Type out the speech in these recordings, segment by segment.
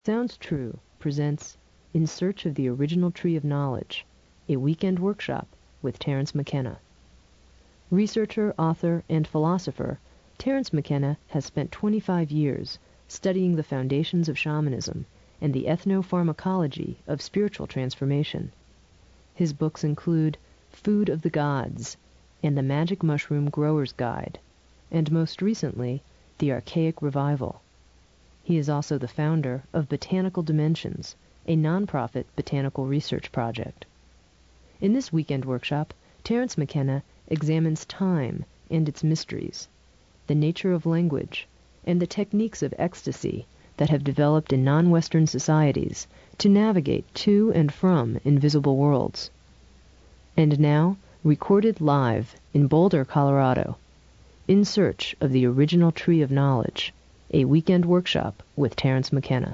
Sounds True presents In Search of the Original Tree of Knowledge, a weekend workshop with Terence McKenna. Researcher, author, and philosopher, Terence McKenna has spent 25 years studying the foundations of shamanism and the ethnopharmacology of spiritual transformation. His books include Food of the Gods and The Magic Mushroom Grower's Guide, and most recently, The Archaic Revival. He is also the founder of Botanical Dimensions, a nonprofit botanical research project. In this weekend workshop, Terence McKenna examines time and its mysteries, the nature of language, and the techniques of ecstasy that have developed in non-Western societies to navigate to and from invisible worlds. And now, recorded live in Boulder, Colorado, In Search of the Original Tree of Knowledge, a weekend workshop with Terence McKenna.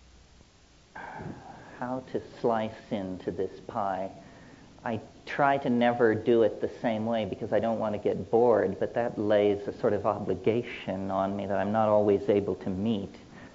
How to slice into this pie. I try to never do it the same way because I don't want to get bored, but that lays a sort of obligation on me that I'm not always able to meet.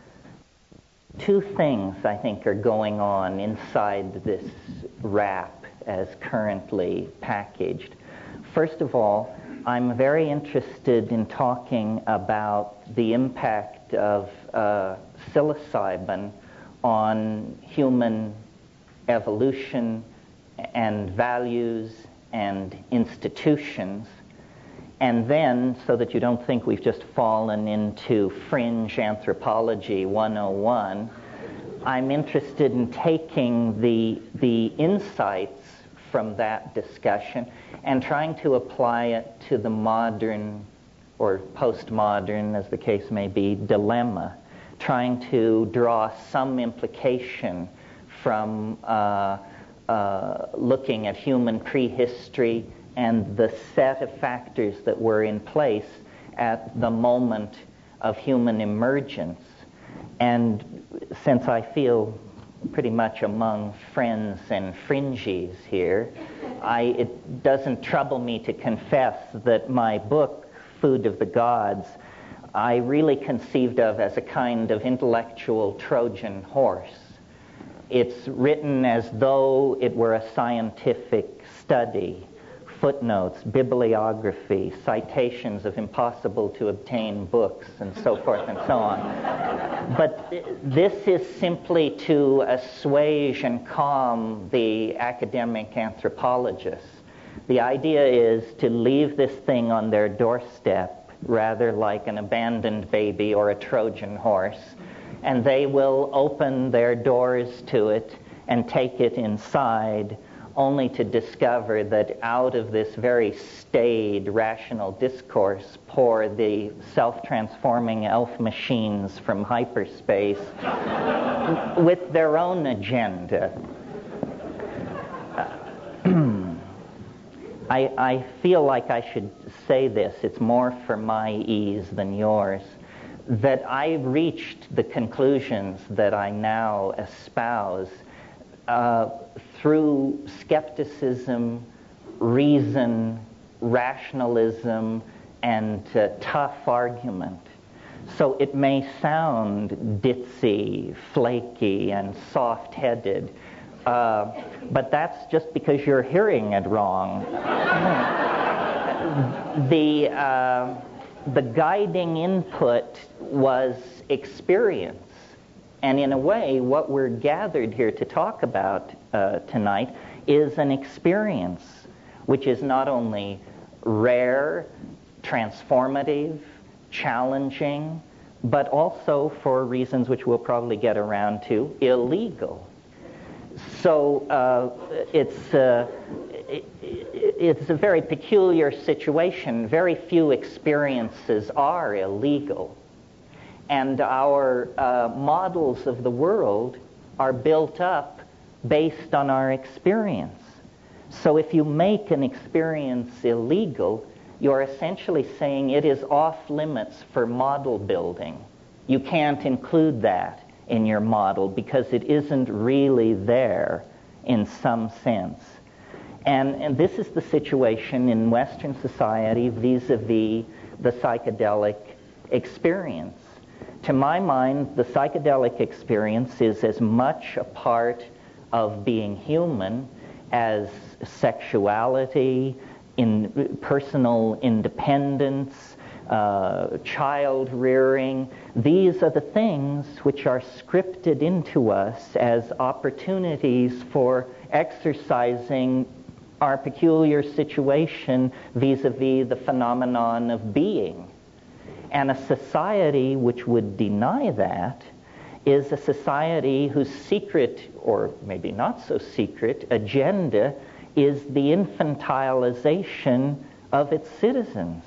Two things, I think, are going on inside this wrap as currently packaged. First of all, I'm very interested in talking about the impact of psilocybin on human evolution and values and institutions. And then, so that you don't think we've just fallen into fringe anthropology 101, I'm interested in taking the insights from that discussion and trying to apply it to the modern or postmodern, as the case may be, dilemma, trying to draw some implication from looking at human prehistory and the set of factors that were in place at the moment of human emergence. And since I feel pretty much among friends and fringies here, it doesn't trouble me to confess that my book, Food of the Gods, I really conceived of as a kind of intellectual Trojan horse. It's written as though it were a scientific study, footnotes, bibliography, citations of impossible to obtain books, and so forth and so on. But this is simply to assuage and calm the academic anthropologists. The idea is to leave this thing on their doorstep, rather like an abandoned baby or a Trojan horse, and they will open their doors to it and take it inside, only to discover that out of this very staid, rational discourse pour the self-transforming elf machines from hyperspace with their own agenda. I feel like I should say this, it's more for my ease than yours, that I reached the conclusions that I now espouse through skepticism, reason, rationalism, and tough argument. So it may sound ditzy, flaky, and soft-headed, but that's just because you're hearing it wrong. The guiding input was experience. And in a way, what we're gathered here to talk about tonight is an experience which is not only rare, transformative, challenging, but also, for reasons which we'll probably get around to, illegal. So it's a very peculiar situation. Very few experiences are illegal. And our models of the world are built up based on our experience. So if you make an experience illegal, you're essentially saying it is off limits for model building. You can't include that in your model because it isn't really there in some sense. And this is the situation in Western society vis-a-vis the psychedelic experience. to my mind, the psychedelic experience is as much a part of being human as sexuality, personal independence, child rearing. These are the things which are scripted into us as opportunities for exercising our peculiar situation vis-a-vis the phenomenon of being. And a society which would deny that is a society whose secret, or maybe not so secret, agenda is the infantilization of its citizens.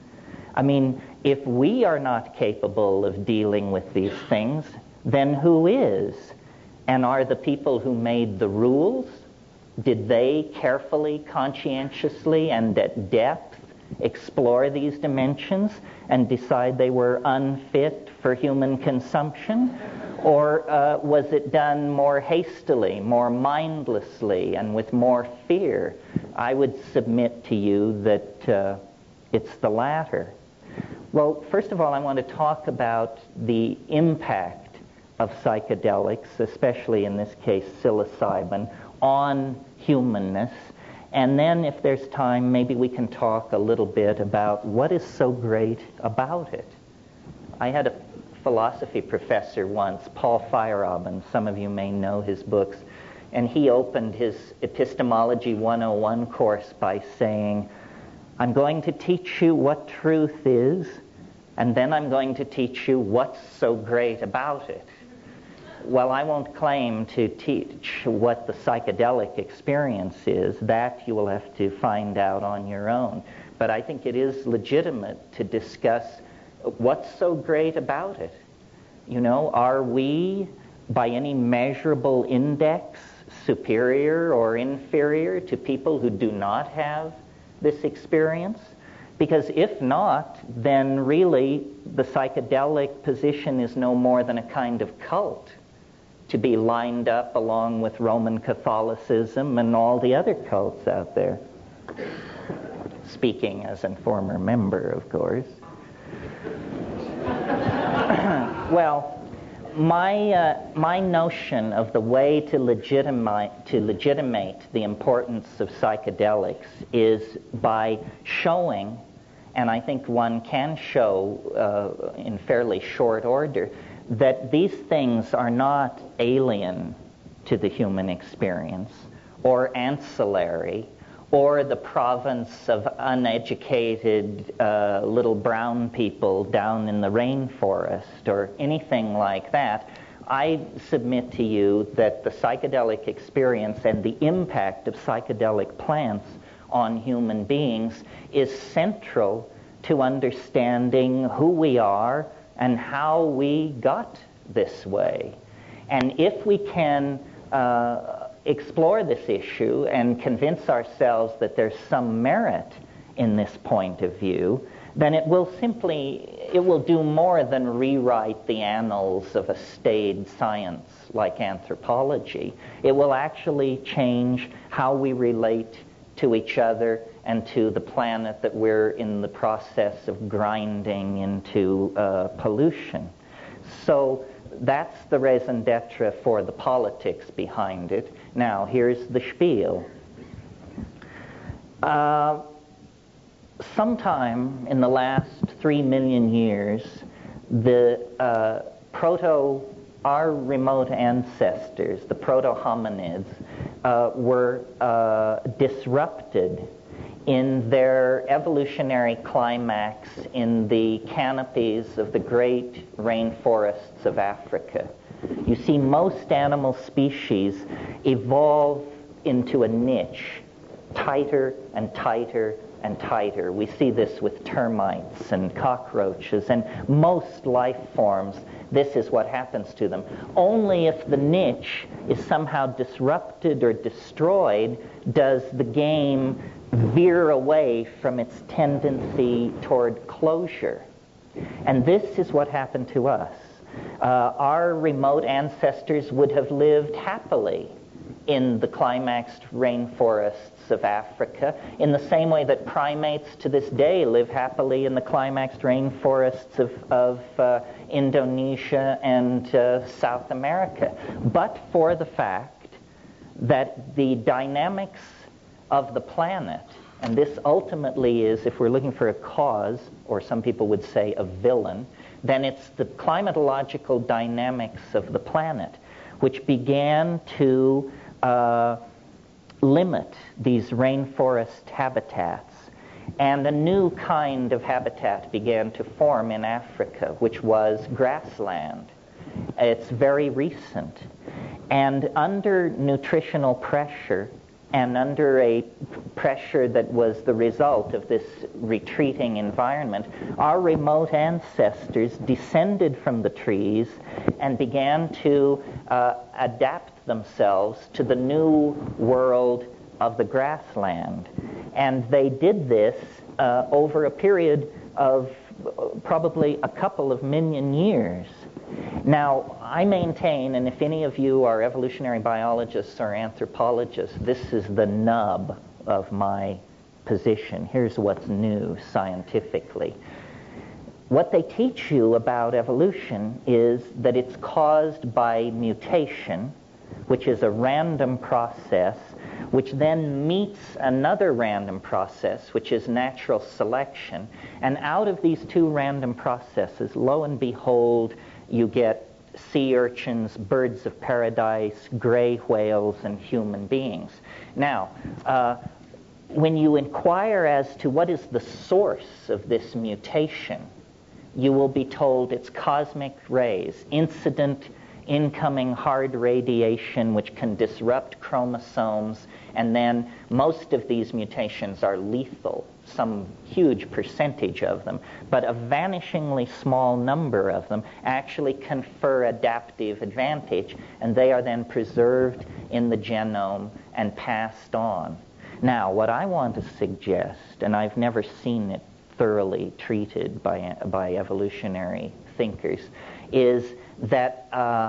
I mean, if we are not capable of dealing with these things, then who is? And are the people who made the rules, did they carefully, conscientiously, and at depth explore these dimensions and decide they were unfit for human consumption? Or was it done more hastily, more mindlessly, and with more fear? I would submit to you that it's the latter. Well, first of all, I want to talk about the impact of psychedelics, especially in this case psilocybin, on humanness. And then, if there's time, maybe we can talk a little bit about what is so great about it. I had a philosophy professor once, Paul Feyerabend. Some of you may know his books. And he opened his Epistemology 101 course by saying, I'm going to teach you what truth is, and then I'm going to teach you what's so great about it. Well, I won't claim to teach what the psychedelic experience is. That you will have to find out on your own. But I think it is legitimate to discuss what's so great about it. You know, are we, by any measurable index, superior or inferior to people who do not have this experience? Because if not, then really the psychedelic position is no more than a kind of cult to be lined up along with Roman Catholicism and all the other cults out there. Speaking as a former member, of course. Well, my notion of the way to legitimate the importance of psychedelics is by showing, and I think one can show in fairly short order, that these things are not alien to the human experience or ancillary or the province of uneducated little brown people down in the rainforest or anything like that. I submit to you that the psychedelic experience and the impact of psychedelic plants on human beings is central to understanding who we are and how we got this way. And if we can explore this issue and convince ourselves that there's some merit in this point of view, then it will do more than rewrite the annals of a staid science like anthropology. It will actually change how we relate to each other and to the planet that we're in the process of grinding into pollution. So that's the raison d'etre for the politics behind it. Now, here's the spiel. Sometime in the last 3 million years, our remote ancestors, the proto-hominids, were disrupted in their evolutionary climax in the canopies of the great rainforests of Africa. You see, most animal species evolve into a niche, tighter and tighter and tighter. We see this with termites and cockroaches and most life forms. This is what happens to them. Only if the niche is somehow disrupted or destroyed does the game veer away from its tendency toward closure. And this is what happened to us. Our remote ancestors would have lived happily in the climaxed rainforests of Africa, in the same way that primates to this day live happily in the climaxed rainforests of Indonesia and South America, but for the fact that the dynamics of the planet, and this ultimately is, if we're looking for a cause, or some people would say a villain, then it's the climatological dynamics of the planet which began to limit these rainforest habitats. And a new kind of habitat began to form in Africa, which was grassland. It's very recent. And under nutritional pressure, and under a pressure that was the result of this retreating environment, our remote ancestors descended from the trees and began to adapt themselves to the new world of the grassland. And they did this over a period of probably a couple of million years. Now, I maintain, and if any of you are evolutionary biologists or anthropologists, this is the nub of my position. Here's what's new scientifically. What they teach you about evolution is that it's caused by mutation, which is a random process, which then meets another random process, which is natural selection. And out of these two random processes, lo and behold, you get sea urchins, birds of paradise, gray whales, and human beings. Now, when you inquire as to what is the source of this mutation, you will be told it's cosmic rays, incident incoming hard radiation which can disrupt chromosomes, and then most of these mutations are lethal, some huge percentage of them, but a vanishingly small number of them actually confer adaptive advantage, and they are then preserved in the genome and passed on. Now, what I want to suggest, and I've never seen it thoroughly treated by evolutionary thinkers, is that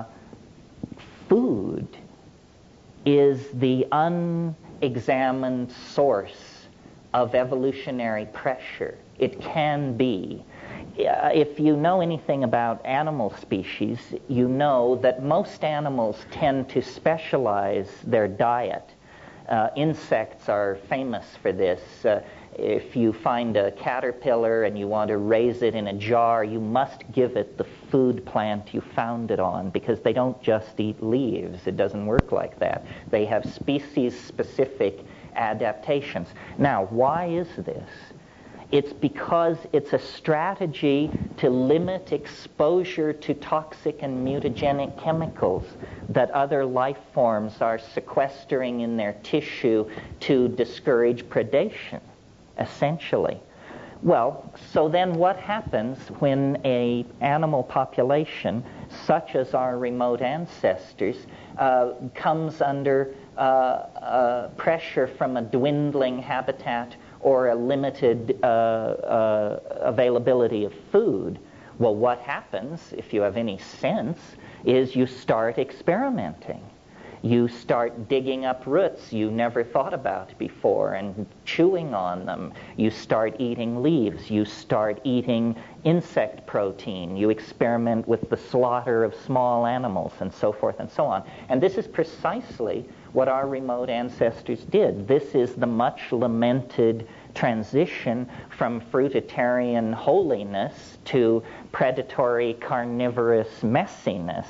food is the unexamined source of evolutionary pressure. It can be. If you know anything about animal species, you know that most animals tend to specialize their diet. Insects are famous for this. If you find a caterpillar and you want to raise it in a jar, you must give it the food plant you found it on, because they don't just eat leaves. It doesn't work like that. They have species-specific adaptations. Now, why is this? It's because it's a strategy to limit exposure to toxic and mutagenic chemicals that other life forms are sequestering in their tissue to discourage predation, essentially. Well, so then what happens when an animal population, such as our remote ancestors, comes under pressure from a dwindling habitat or a limited availability of food? Well, what happens, if you have any sense, is you start experimenting. You start digging up roots you never thought about before and chewing on them. You start eating leaves. You start eating insect protein. You experiment with the slaughter of small animals and so forth and so on. And this is precisely what our remote ancestors did. This is the much lamented transition from fruitarian holiness to predatory carnivorous messiness.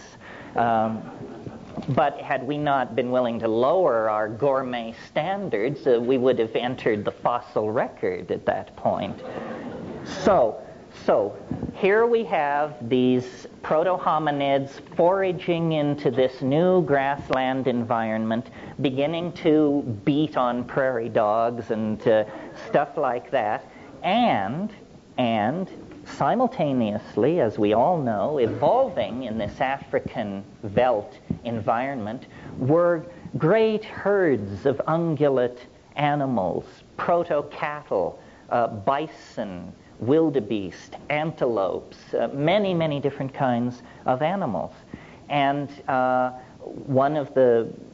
But had we not been willing to lower our gourmet standards, we would have entered the fossil record at that point. So here we have these proto-hominids foraging into this new grassland environment, beginning to beat on prairie dogs and stuff like that, and simultaneously, as we all know, evolving in this African veldt environment were great herds of ungulate animals, proto-cattle, bison, wildebeest, antelopes, many, many different kinds of animals. And one of the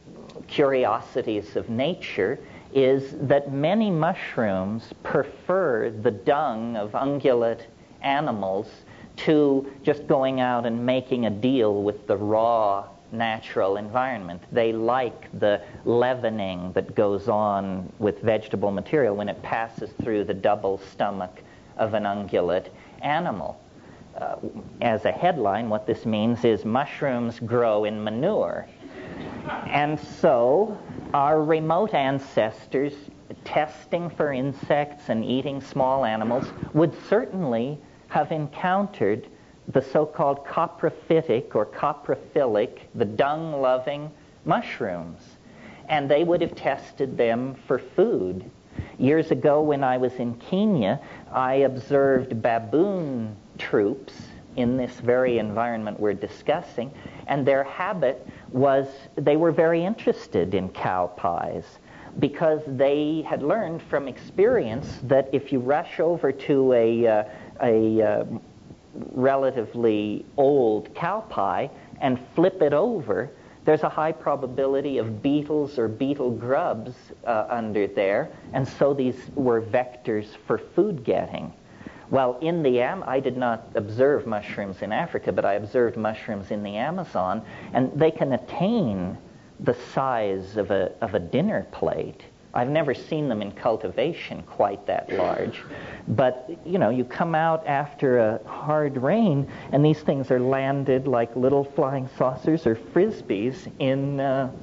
curiosities of nature is that many mushrooms prefer the dung of ungulate animals to just going out and making a deal with the raw natural environment. They like the leavening that goes on with vegetable material when it passes through the double stomach of an ungulate animal. As a headline, what this means is mushrooms grow in manure. And so our remote ancestors, testing for insects and eating small animals, would certainly have encountered the so-called coprophytic or coprophilic, the dung-loving mushrooms. And they would have tested them for food. Years ago when I was in Kenya, I observed baboon troops in this very environment we're discussing, and their habit was they were very interested in cow pies because they had learned from experience that if you rush over to a relatively old cow pie and flip it over, there's a high probability of beetles or beetle grubs under there, and so these were vectors for food getting. Well, in the I did not observe mushrooms in Africa, but I observed mushrooms in the Amazon, and they can attain the size of a dinner plate. I've never seen them in cultivation quite that large. But, you come out after a hard rain, and these things are landed like little flying saucers or frisbees in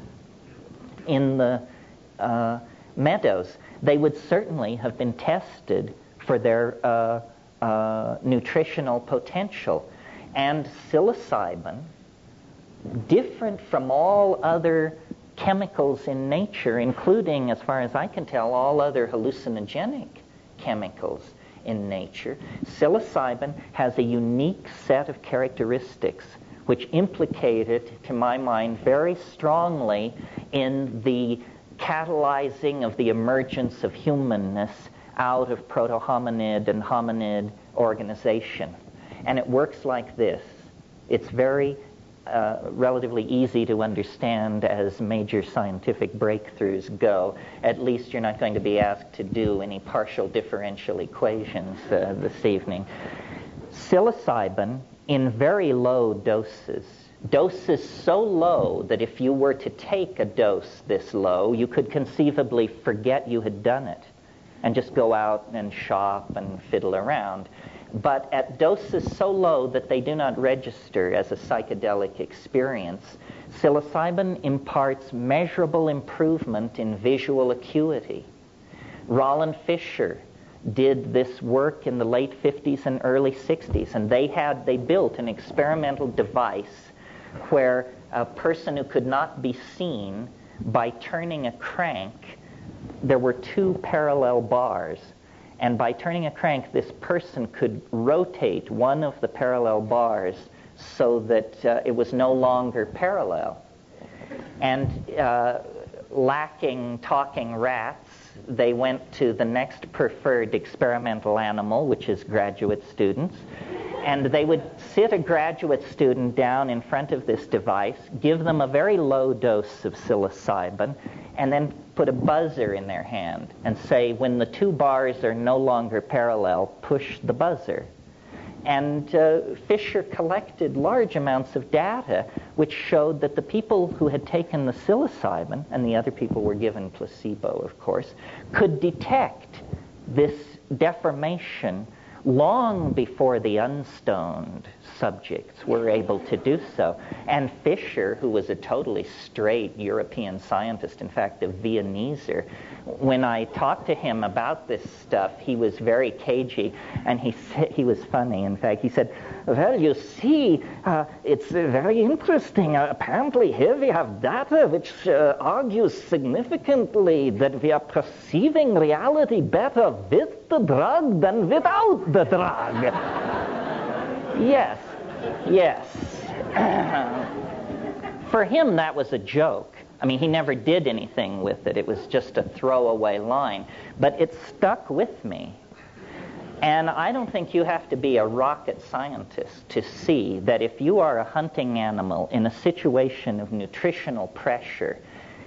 the meadows. They would certainly have been tested for their nutritional potential. And psilocybin, different from all other chemicals in nature, including, as far as I can tell, all other hallucinogenic chemicals in nature, psilocybin has a unique set of characteristics which implicate it, to my mind, very strongly in the catalyzing of the emergence of humanness out of proto-hominid and hominid organization. And it works like this. It's very relatively easy to understand as major scientific breakthroughs go. At least you're not going to be asked to do any partial differential equations this evening. Psilocybin in very low doses so low that if you were to take a dose this low, you could conceivably forget you had done it and just go out and shop and fiddle around. But at doses so low that they do not register as a psychedelic experience, psilocybin imparts measurable improvement in visual acuity. Roland Fisher did this work in the late 50s and early 60s, and they built an experimental device where a person who could not be seen, by turning a crank, there were two parallel bars. And by turning a crank, this person could rotate one of the parallel bars so that it was no longer parallel. And lacking talking rats, they went to the next preferred experimental animal, which is graduate students. And they would sit a graduate student down in front of this device, give them a very low dose of psilocybin, and then put a buzzer in their hand and say, when the two bars are no longer parallel, push the buzzer. And Fisher collected large amounts of data which showed that the people who had taken the psilocybin, and the other people were given placebo, of course, could detect this deformation long before the unstoned subjects were able to do so. And Fisher, who was a totally straight European scientist, in fact, a Viennese, when I talked to him about this stuff, he was very cagey, and he was funny, in fact. He said, well, you see, it's very interesting. Apparently here we have data which argues significantly that we are perceiving reality better with the drug than without the drug. Yes. For him, that was a joke. I mean, he never did anything with it. It was just a throwaway line. But it stuck with me. And I don't think you have to be a rocket scientist to see that if you are a hunting animal in a situation of nutritional pressure,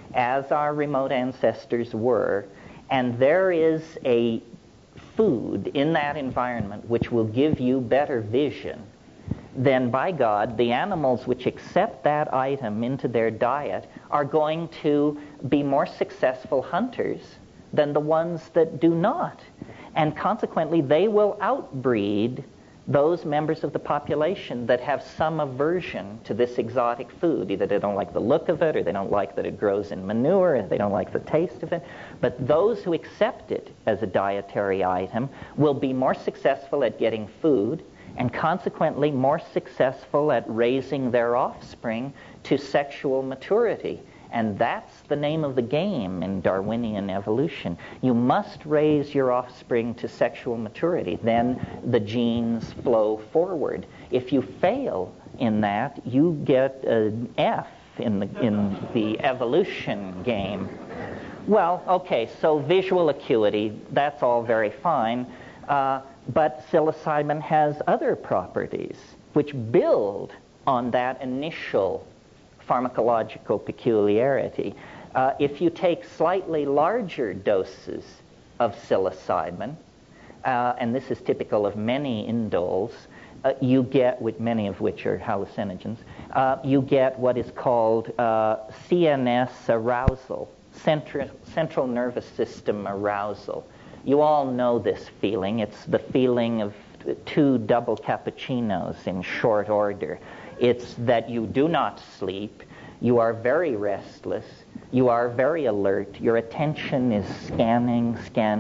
as our remote ancestors were, and there is a food in that environment which will give you better vision, then by God, the animals which accept that item into their diet are going to be more successful hunters than the ones that do not. And consequently, they will outbreed those members of the population that have some aversion to this exotic food. Either they don't like the look of it, or they don't like that it grows in manure, or they don't like the taste of it. But those who accept it as a dietary item will be more successful at getting food, and consequently more successful at raising their offspring to sexual maturity. And that's the name of the game in Darwinian evolution. You must raise your offspring to sexual maturity. Then the genes flow forward. If you fail in that, you get an F in the evolution game. Well, okay, so visual acuity, that's all very fine. But psilocybin has other properties which build on that initial pharmacological peculiarity. If you take slightly larger doses of psilocybin, and this is typical of many indoles, you get, with many of which are hallucinogens, you get what is called CNS arousal, central nervous system arousal. You all know this feeling. It's the feeling of 2 double cappuccinos in short order. It's that you do not sleep, you are very restless, you are very alert, your attention is scanning,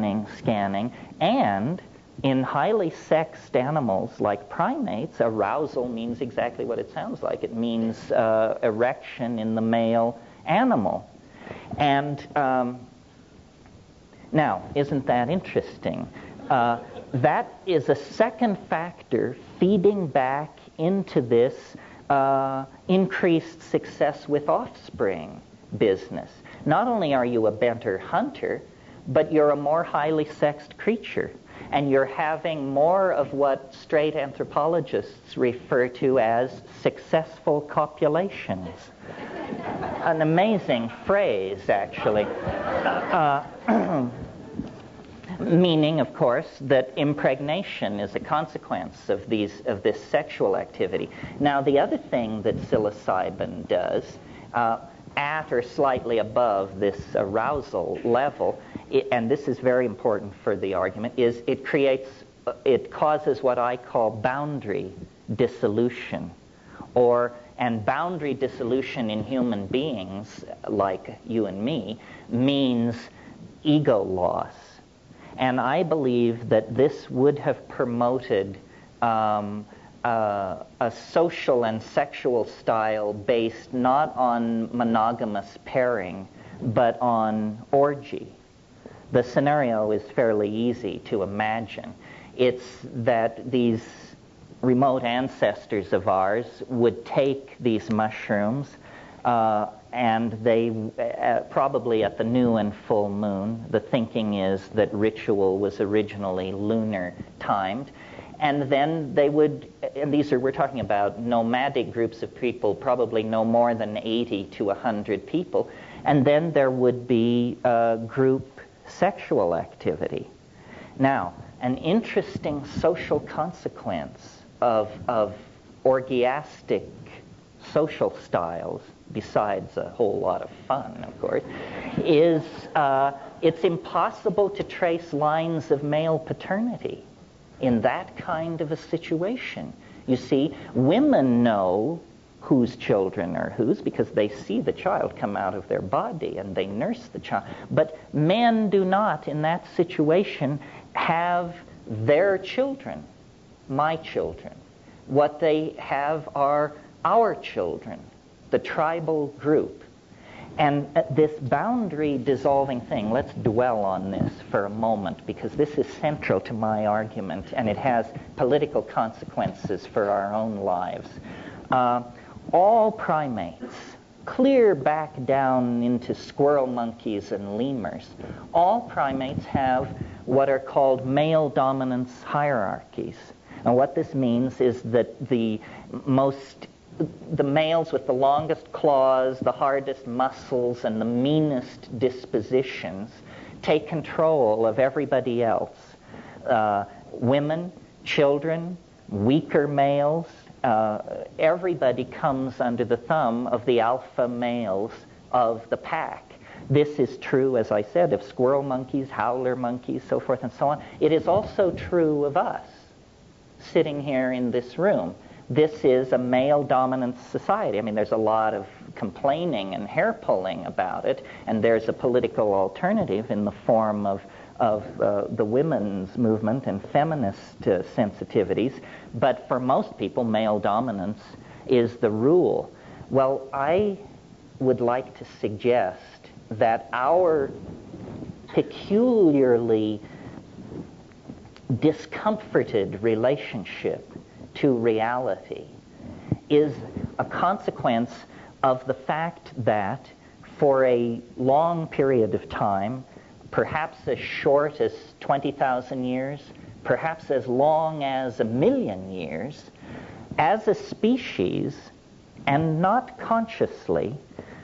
and in highly sexed animals like primates, arousal means exactly what it sounds like. It means erection in the male animal. And now, isn't that interesting? That is a second factor feeding back into this increased success with offspring business. Not only are you a better hunter, but you're a more highly sexed creature. And you're having more of what straight anthropologists refer to as successful copulations. An amazing phrase, actually. Meaning, of course, that impregnation is a consequence of this sexual activity. Now, the other thing that psilocybin does, at or slightly above this arousal level, and this is very important for the argument, is it causes what I call boundary dissolution, and boundary dissolution in human beings, like you and me, means ego loss. And I believe that this would have promoted a social and sexual style based not on monogamous pairing, but on orgy. The scenario is fairly easy to imagine. It's that these remote ancestors of ours would take these mushrooms, and they, probably at the new and full moon, the thinking is that ritual was originally lunar timed, and then they would, and we're talking about nomadic groups of people, probably no more than 80 to 100 people, and then there would be group sexual activity. Now, an interesting social consequence of orgiastic social styles, besides a whole lot of fun, of course, is it's impossible to trace lines of male paternity in that kind of a situation. You see, women know whose children are whose because they see the child come out of their body and they nurse the child. But men do not, in that situation, have their children, my children. What they have are our children, the tribal group. And this boundary dissolving thing, let's dwell on this for a moment, because this is central to my argument, and it has political consequences for our own lives. All primates, clear back down into squirrel monkeys and lemurs, all primates have what are called male dominance hierarchies. And what this means is that the most the males with the longest claws, the hardest muscles, and the meanest dispositions take control of everybody else. Women, children, weaker males, everybody comes under the thumb of the alpha males of the pack. This is true, as I said, of squirrel monkeys, howler monkeys, so forth and so on. It is also true of us, sitting here in this room. This is a male-dominant society. I mean, there's a lot of complaining and hair-pulling about it, and there's a political alternative in the form of the women's movement and feminist sensitivities. But for most people, male dominance is the rule. Well, I would like to suggest that our peculiarly discomforted relationship to reality is a consequence of the fact that for a long period of time, perhaps as short as 20,000 years, perhaps as long as 1,000,000 years, as a species, and not consciously,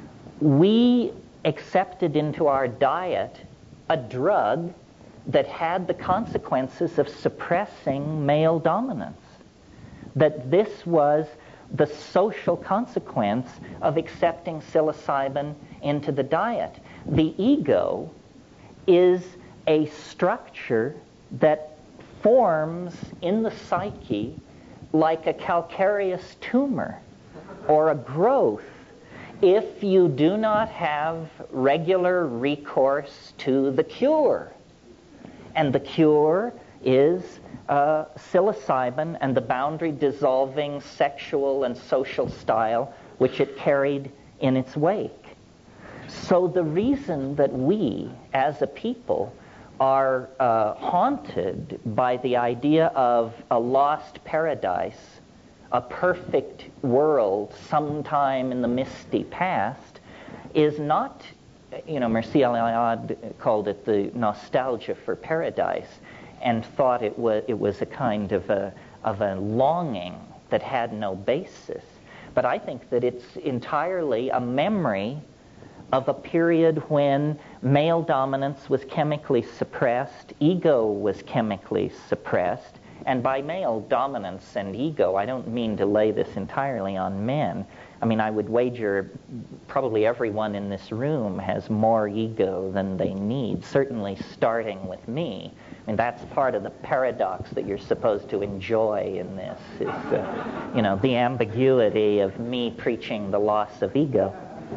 we accepted into our diet a drug that had the consequences of suppressing male dominance. That this was the social consequence of accepting psilocybin into the diet. The ego is a structure that forms in the psyche like a calcareous tumor or a growth if you do not have regular recourse to the cure. And the cure is psilocybin and the boundary-dissolving sexual and social style which it carried in its wake. So the reason that we, as a people, are haunted by the idea of a lost paradise, a perfect world sometime in the misty past, is not, Mircea Eliade called it the nostalgia for paradise, and thought it was a kind of a longing that had no basis. But I think that it's entirely a memory of a period when male dominance was chemically suppressed, ego was chemically suppressed, and by male dominance and ego, I don't mean to lay this entirely on men. I mean, I would wager probably everyone in this room has more ego than they need, certainly starting with me. I mean, that's part of the paradox that you're supposed to enjoy in this, is, the ambiguity of me preaching the loss of ego.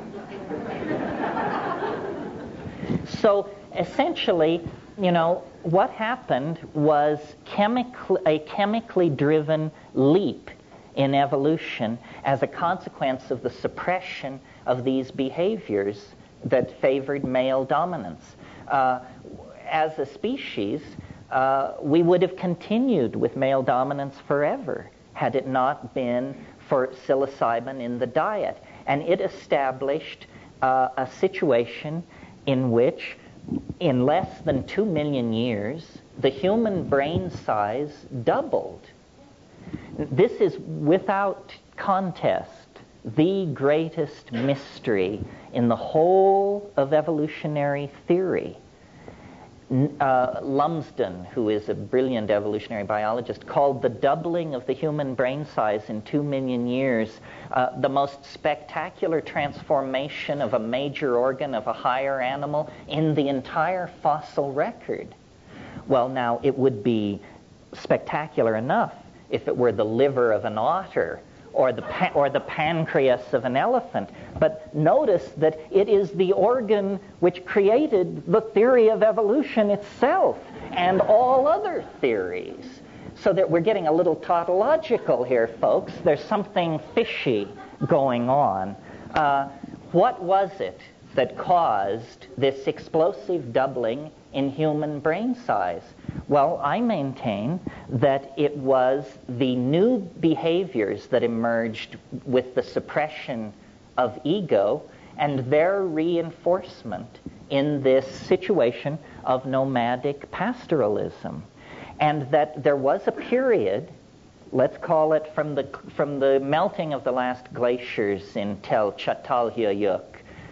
So essentially, what happened was a chemically driven leap in evolution as a consequence of the suppression of these behaviors that favored male dominance. As a species, we would have continued with male dominance forever had it not been for psilocybin in the diet. And it established a situation in which, in less than 2 million years, the human brain size doubled. This is, without contest, the greatest mystery in the whole of evolutionary theory. Lumsden, who is a brilliant evolutionary biologist, called the doubling of the human brain size in 2 million years the most spectacular transformation of a major organ of a higher animal in the entire fossil record. Well, now, it would be spectacular enough if it were the liver of an otter or the pancreas of an elephant. But notice that it is the organ which created the theory of evolution itself and all other theories. So that we're getting a little tautological here, folks. There's something fishy going on. What was it that caused this explosive doubling in human brain size? Well, I maintain that it was the new behaviors that emerged with the suppression of ego and their reinforcement in this situation of nomadic pastoralism. And that there was a period let's call it from the melting of the last glaciers until Çatalhöyük,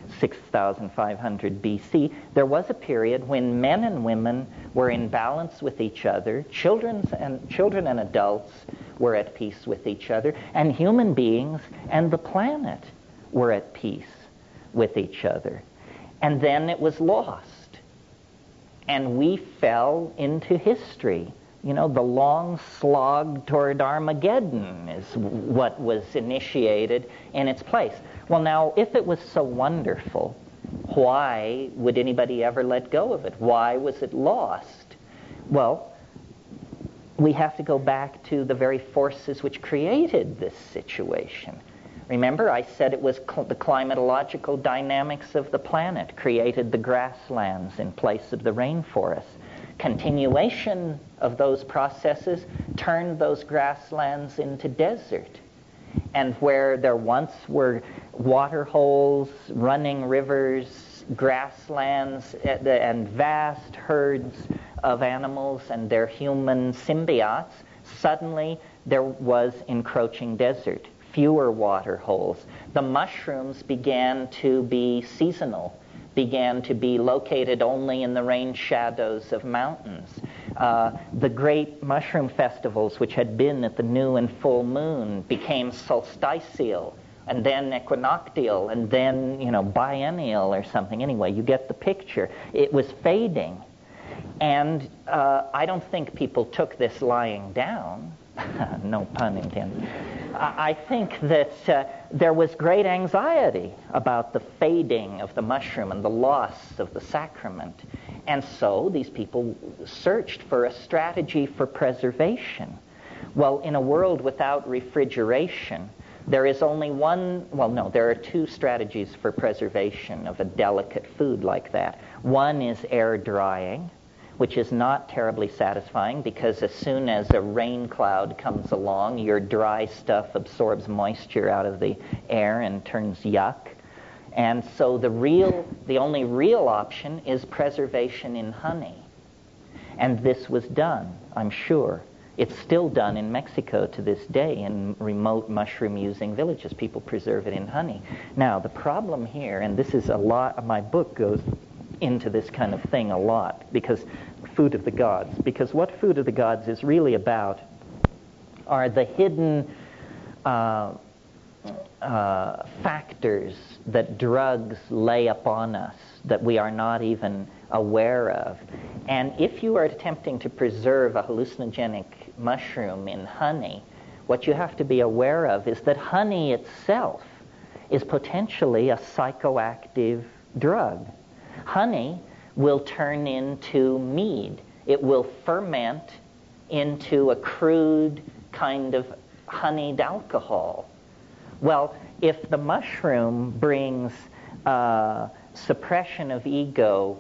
6,500 BC, there was a period when men and women were in balance with each other, children and adults were at peace with each other, and human beings and the planet were at peace with each other. And then it was lost, and we fell into history. You know, the long slog toward Armageddon is what was initiated in its place. Well, now, if it was so wonderful, why would anybody ever let go of it? Why was it lost? Well, we have to go back to the very forces which created this situation. Remember, I said it was the climatological dynamics of the planet created the grasslands in place of the rainforests. Continuation of those processes turned those grasslands into desert. And where there once were water holes, running rivers, grasslands, and vast herds of animals and their human symbiotes, suddenly there was encroaching desert, fewer water holes. The mushrooms began to be seasonal, began to be located only in the rain shadows of mountains. The great mushroom festivals, which had been at the new and full moon, became solstitial, and then equinoctial, and then, biennial or something. Anyway, you get the picture. It was fading. And I don't think people took this lying down. No pun intended. I think that there was great anxiety about the fading of the mushroom and the loss of the sacrament. And so these people searched for a strategy for preservation. Well, in a world without refrigeration, there is only there are two strategies for preservation of a delicate food like that. One is air drying, which is not terribly satisfying because as soon as a rain cloud comes along, your dry stuff absorbs moisture out of the air and turns yuck. And so the only real option is preservation in honey. And this was done, I'm sure. It's still done in Mexico to this day in remote mushroom-using villages. People preserve it in honey. Now, the problem here, and this is a lot, my book goes into this kind of thing a lot, because Food of the Gods. Because what Food of the Gods is really about are the hidden factors that drugs lay upon us that we are not even aware of. And if you are attempting to preserve a hallucinogenic mushroom in honey, what you have to be aware of is that honey itself is potentially a psychoactive drug. Honey will turn into mead. It will ferment into a crude kind of honeyed alcohol. Well, if the mushroom brings suppression of ego,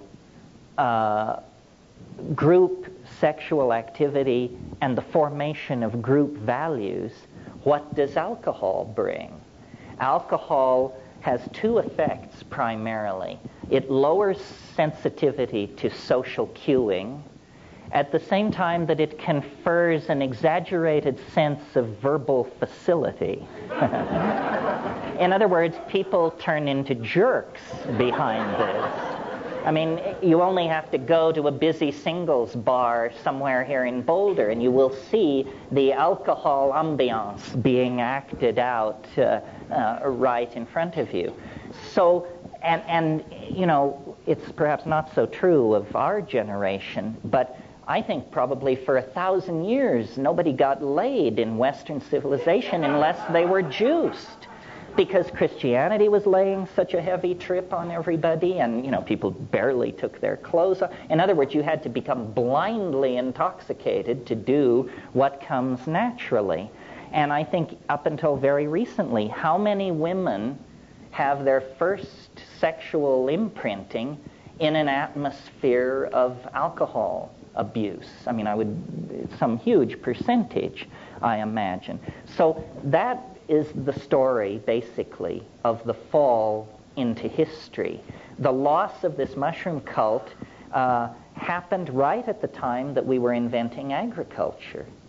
group sexual activity, and the formation of group values, what does alcohol bring? Alcohol has two effects primarily. It lowers sensitivity to social cueing at the same time that it confers an exaggerated sense of verbal facility. In other words, people turn into jerks behind this. I mean, you only have to go to a busy singles bar somewhere here in Boulder and you will see the alcohol ambiance being acted out right in front of you. So, and it's perhaps not so true of our generation, but I think probably for 1,000 years nobody got laid in Western civilization unless they were juiced. Because Christianity was laying such a heavy trip on everybody, and people barely took their clothes off. In other words, you had to become blindly intoxicated to do what comes naturally. And I think up until very recently, how many women have their first sexual imprinting in an atmosphere of alcohol abuse? I mean, some huge percentage, I imagine. So that is the story, basically, of the fall into history. The loss of this mushroom cult happened right at the time that we were inventing agriculture.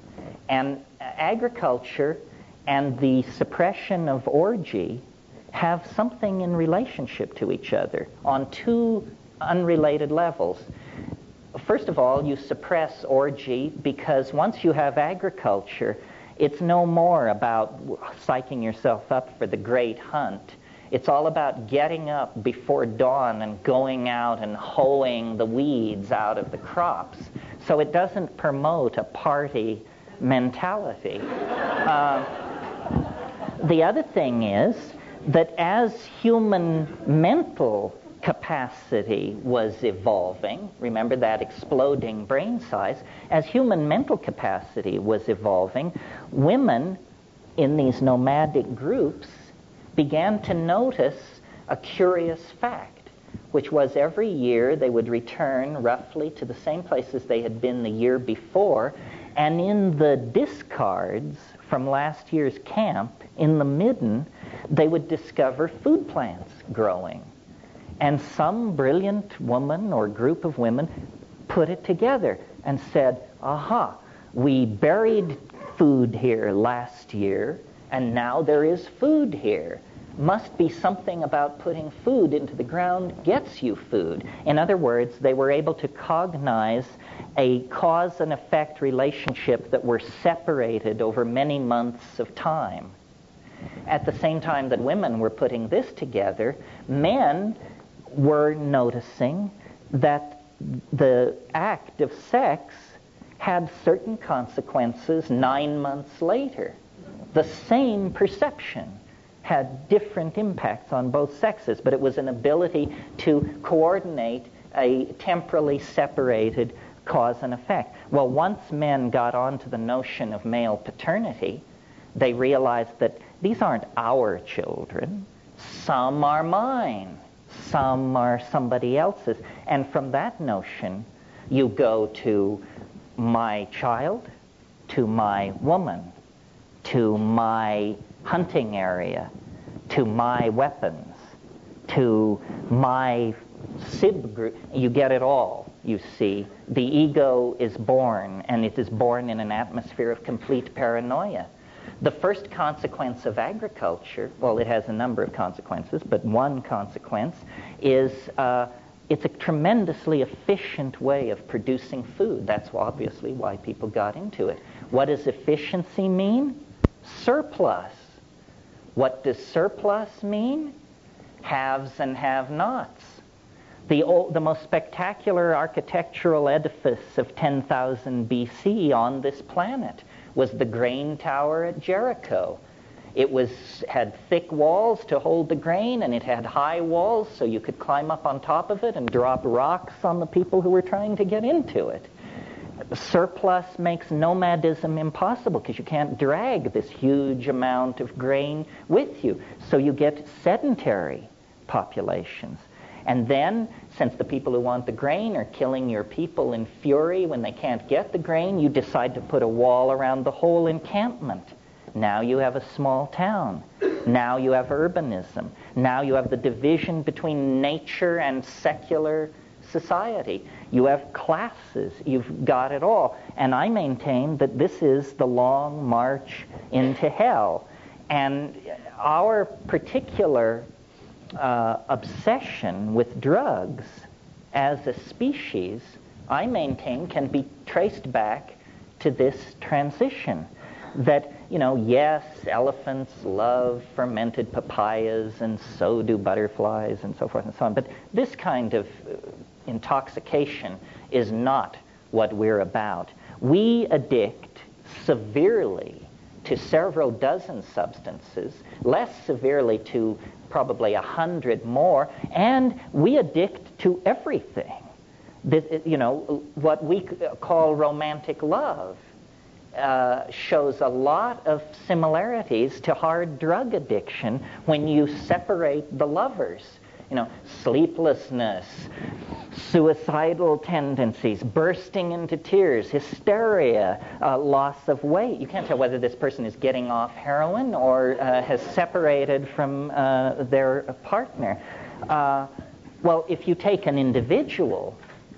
And agriculture and the suppression of orgy have something in relationship to each other on two unrelated levels. First of all, you suppress orgy because once you have agriculture, it's no more about psyching yourself up for the great hunt. It's all about getting up before dawn and going out and hoeing the weeds out of the crops. So it doesn't promote a party mentality. The other thing is that as human mental capacity was evolving, remember that exploding brain size, as human mental capacity was evolving, women in these nomadic groups began to notice a curious fact, which was every year they would return roughly to the same places they had been the year before, and in the discards from last year's camp, in the midden, they would discover food plants growing. And some brilliant woman or group of women put it together and said, aha, we buried food here last year, and now there is food here. Must be something about putting food into the ground gets you food. In other words, they were able to cognize a cause and effect relationship that were separated over many months of time. At the same time that women were putting this together, men were noticing that the act of sex had certain consequences 9 months later. The same perception had different impacts on both sexes, but it was an ability to coordinate a temporally separated cause and effect. Well, once men got onto the notion of male paternity, they realized that these aren't our children. Some are mine. Some are somebody else's. And from that notion, you go to my child, to my woman, to my hunting area, to my weapons, to my SIB group. You get it all, you see. The ego is born, and it is born in an atmosphere of complete paranoia. The first consequence of agriculture, well, it has a number of consequences, but one consequence is it's a tremendously efficient way of producing food. That's obviously why people got into it. What does efficiency mean? Surplus. What does surplus mean? Haves and have-nots. The most spectacular architectural edifice of 10,000 BC on this planet was the grain tower at Jericho. It had thick walls to hold the grain, and it had high walls so you could climb up on top of it and drop rocks on the people who were trying to get into it. Surplus makes nomadism impossible because you can't drag this huge amount of grain with you. So you get sedentary populations. And then, since the people who want the grain are killing your people in fury when they can't get the grain, you decide to put a wall around the whole encampment. Now you have a small town. Now you have urbanism. Now you have the division between nature and secular society. You have classes. You've got it all. And I maintain that this is the long march into hell. And our particular obsession with drugs as a species, I maintain, can be traced back to this transition. That, yes, elephants love fermented papayas, and so do butterflies, and so forth and so on. But this kind of intoxication is not what we're about. We addict severely to several dozen substances, less severely to probably 100 more, and we addict to everything. What we call romantic love shows a lot of similarities to hard drug addiction when you separate the lovers. Sleeplessness, suicidal tendencies, bursting into tears, hysteria, loss of weight. You can't tell whether this person is getting off heroin or has separated from their partner. Well, if you take an individual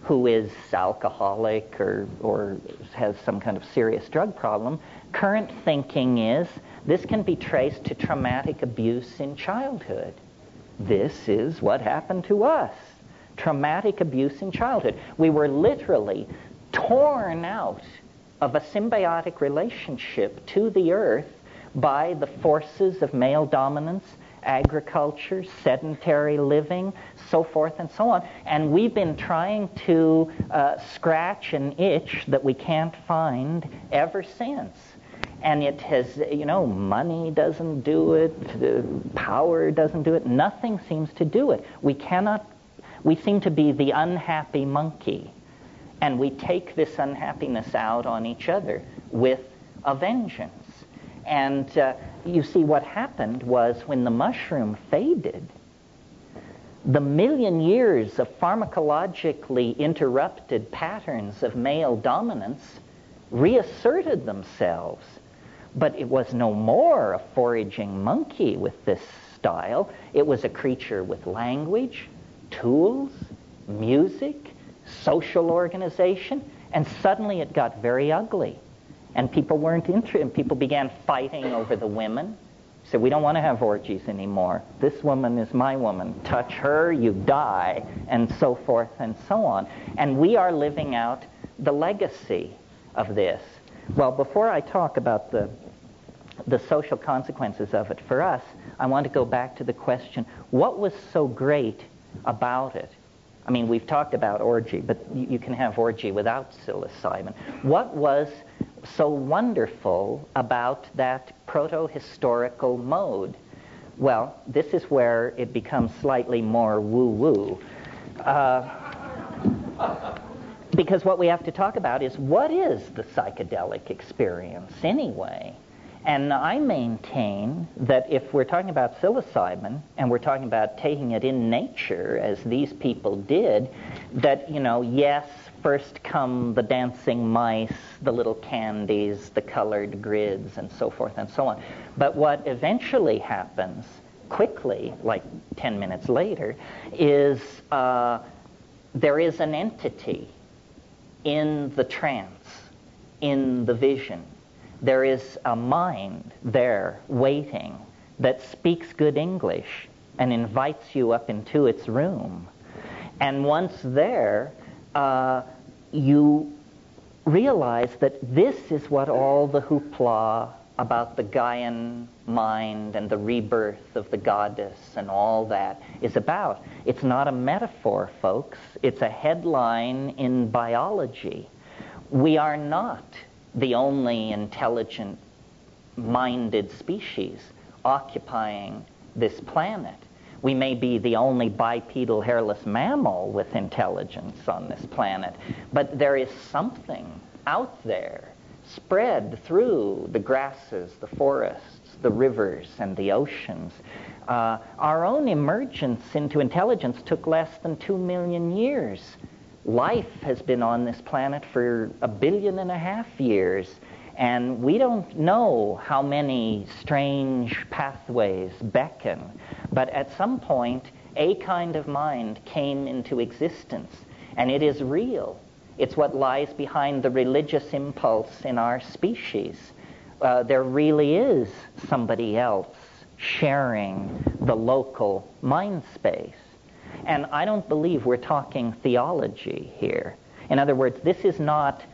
who is alcoholic or has some kind of serious drug problem, current thinking is this can be traced to traumatic abuse in childhood. This is what happened to us. Traumatic abuse in childhood. We were literally torn out of a symbiotic relationship to the earth by the forces of male dominance, agriculture, sedentary living, so forth and so on. And we've been trying to scratch an itch that we can't find ever since. And it has, money doesn't do it, power doesn't do it, nothing seems to do it. We seem to be the unhappy monkey. And we take this unhappiness out on each other with a vengeance. And you see, what happened was when the mushroom faded, the million years of pharmacologically interrupted patterns of male dominance reasserted themselves. But it was no more a foraging monkey with this style. It was a creature with language, tools, music, social organization, and suddenly it got very ugly. And people weren't interested, and people began fighting over the women. So we don't want to have orgies anymore. This woman is my woman. Touch her, you die, and so forth and so on. And we are living out the legacy of this. Well, before I talk about the social consequences of it for us, I want to go back to the question, what was so great about it? I mean, we've talked about orgy, but you can have orgy without psilocybin. What was so wonderful about that proto-historical mode? Well, this is where it becomes slightly more woo-woo. Because what we have to talk about is, what is the psychedelic experience anyway? And I maintain that if we're talking about psilocybin, and we're talking about taking it in nature, as these people did, that, yes, first come the dancing mice, the little candies, the colored grids, and so forth and so on. But what eventually happens, quickly, like 10 minutes later, is there is an entity in the trance, in the vision. There is a mind there waiting that speaks good English and invites you up into its room. And once there, you realize that this is what all the hoopla about the Gaian mind and the rebirth of the goddess and all that is about. It's not a metaphor, folks. It's a headline in biology. We are not the only intelligent-minded species occupying this planet. We may be the only bipedal hairless mammal with intelligence on this planet, but there is something out there spread through the grasses, the forests, the rivers, and the oceans. Our own emergence into intelligence took less than 2 million years. Life has been on this planet for 1.5 billion years, and we don't know how many strange pathways beckon. But at some point, a kind of mind came into existence, and it is real. It's what lies behind the religious impulse in our species. There really is somebody else sharing the local mind space. And I don't believe we're talking theology here. In other words, this is not,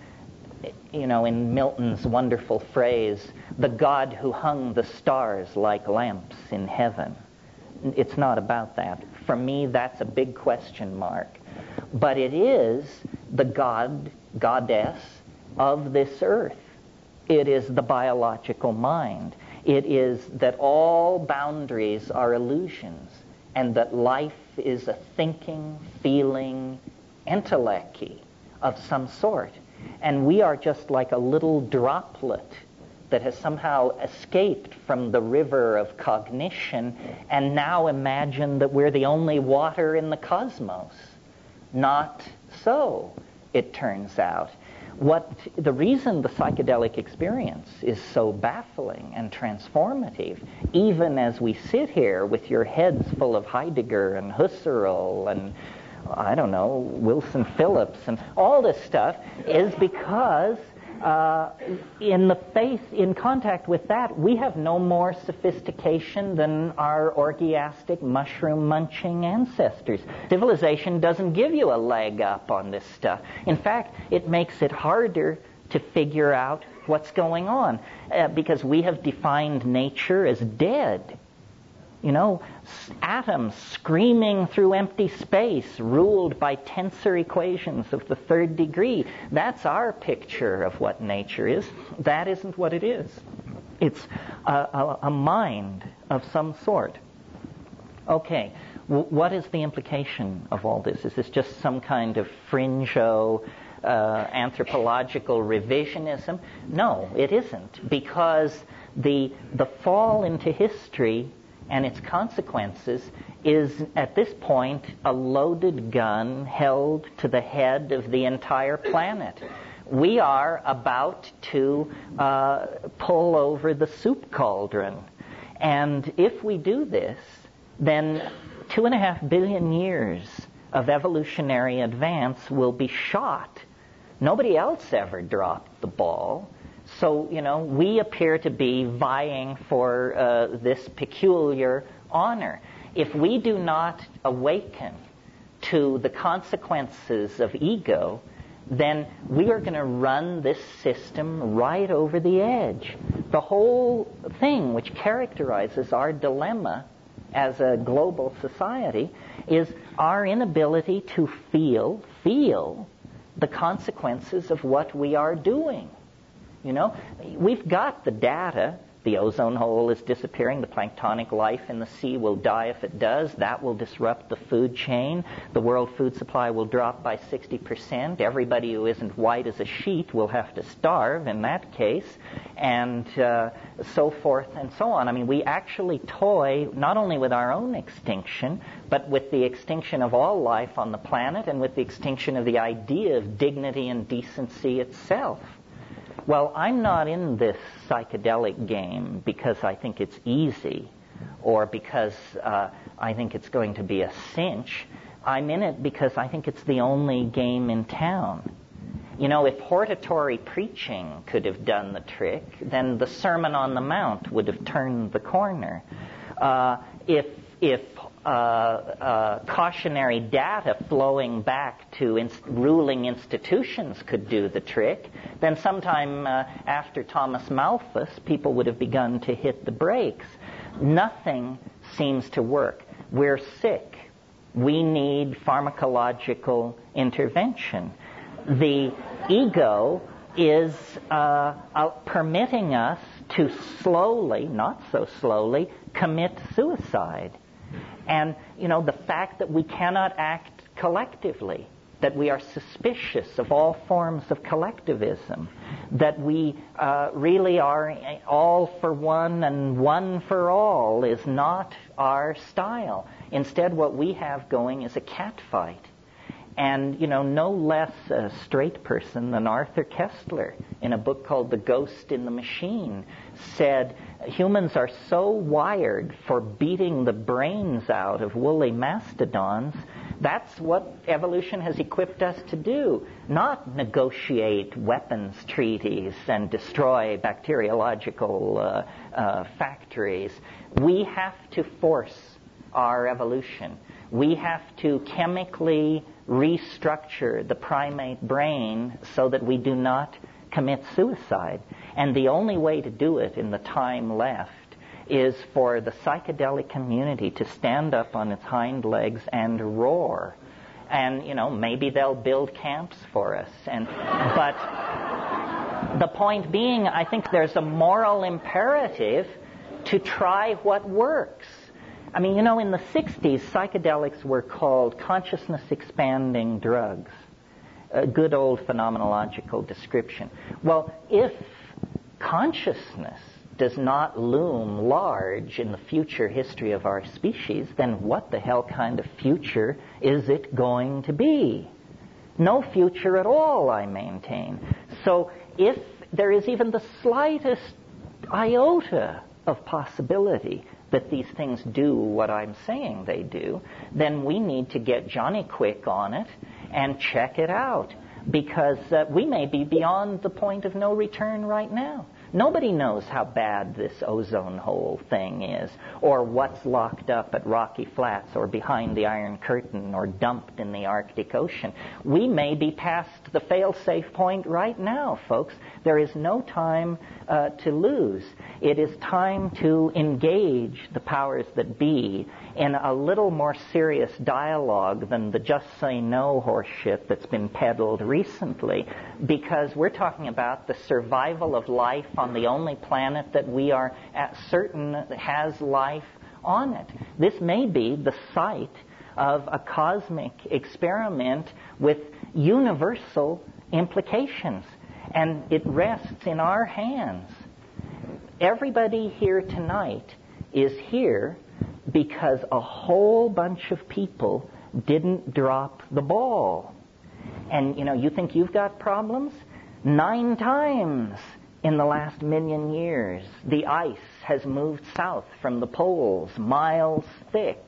in Milton's wonderful phrase, the God who hung the stars like lamps in heaven. It's not about that. For me, that's a big question mark. But it is the God, goddess of this earth. It is the biological mind. It is that all boundaries are illusions, and that life is a thinking, feeling enteleche of some sort. And we are just like a little droplet that has somehow escaped from the river of cognition and now imagine that we're the only water in the cosmos. Not so, it turns out. The reason the psychedelic experience is so baffling and transformative, even as we sit here with your heads full of Heidegger and Husserl and I don't know, Wilson Phillips and all this stuff, is because in contact with that, we have no more sophistication than our orgiastic, mushroom-munching ancestors. Civilization doesn't give you a leg up on this stuff. In fact, it makes it harder to figure out what's going on, because we have defined nature as dead. You know, atoms screaming through empty space, ruled by tensor equations of the third degree. That's our picture of what nature is. That isn't what it is. It's a mind of some sort. Okay, what is the implication of all this? Is this just some kind of fringo anthropological revisionism? No, it isn't, because the fall into history and its consequences is, at this point, a loaded gun held to the head of the entire planet. We are about to pull over the soup cauldron. And if we do this, then 2.5 billion years of evolutionary advance will be shot. Nobody else ever dropped the ball. So, you know, we appear to be vying for this peculiar honor. If we do not awaken to the consequences of ego, then we are going to run this system right over the edge. The whole thing which characterizes our dilemma as a global society is our inability to feel the consequences of what we are doing. You know, we've got the data. The ozone hole is disappearing. The planktonic life in the sea will die if it does. That will disrupt the food chain. The world food supply will drop by 60%. Everybody who isn't white as a sheet will have to starve in that case, and so forth and so on. I mean, we actually toy not only with our own extinction, but with the extinction of all life on the planet and with the extinction of the idea of dignity and decency itself. Well, I'm not in this psychedelic game because I think it's easy or because I think it's going to be a cinch. I'm in it because I think it's the only game in town. You know, if hortatory preaching could have done the trick, then the Sermon on the Mount would have turned the corner. If cautionary data flowing back to ruling institutions could do the trick, then sometime after Thomas Malthus, people would have begun to hit the brakes. Nothing seems to work. We're sick. We need pharmacological intervention. The ego is permitting us to slowly, not so slowly, commit suicide. And, you know, the fact that we cannot act collectively, that we are suspicious of all forms of collectivism, that we really are all for one and one for all is not our style. Instead, what we have going is a catfight. And, you know, no less a straight person than Arthur Koestler, in a book called The Ghost in the Machine, said humans are so wired for beating the brains out of woolly mastodons. That's what evolution has equipped us to do, not negotiate weapons treaties and destroy bacteriological factories. We have to force our evolution. We have to chemically restructure the primate brain so that we do not commit suicide. And the only way to do it in the time left is for the psychedelic community to stand up on its hind legs and roar. And, you know, maybe they'll build camps for us. But the point being, I think there's a moral imperative to try what works. I mean, you know, in the 60s, psychedelics were called consciousness-expanding drugs. A good old phenomenological description. Well, if consciousness does not loom large in the future history of our species, then what the hell kind of future is it going to be? No future at all, I maintain. So if there is even the slightest iota of possibility that these things do what I'm saying they do, then we need to get Johnny Quick on it and check it out, because we may be beyond the point of no return right now. Nobody knows how bad this ozone hole thing is, or what's locked up at Rocky Flats, or behind the Iron Curtain, or dumped in the Arctic Ocean. We may be past the fail-safe point right now, folks. There is no time to lose. It is time to engage the powers that be in a little more serious dialogue than the just say no horseshit that's been peddled recently, because we're talking about the survival of life on the only planet that we are certain has life on it. This may be the site of a cosmic experiment with universal implications, and it rests in our hands. Everybody here tonight is here because a whole bunch of people didn't drop the ball. And, you think you've got problems? 9 times in the last 1,000,000 years, the ice has moved south from the poles, miles thick.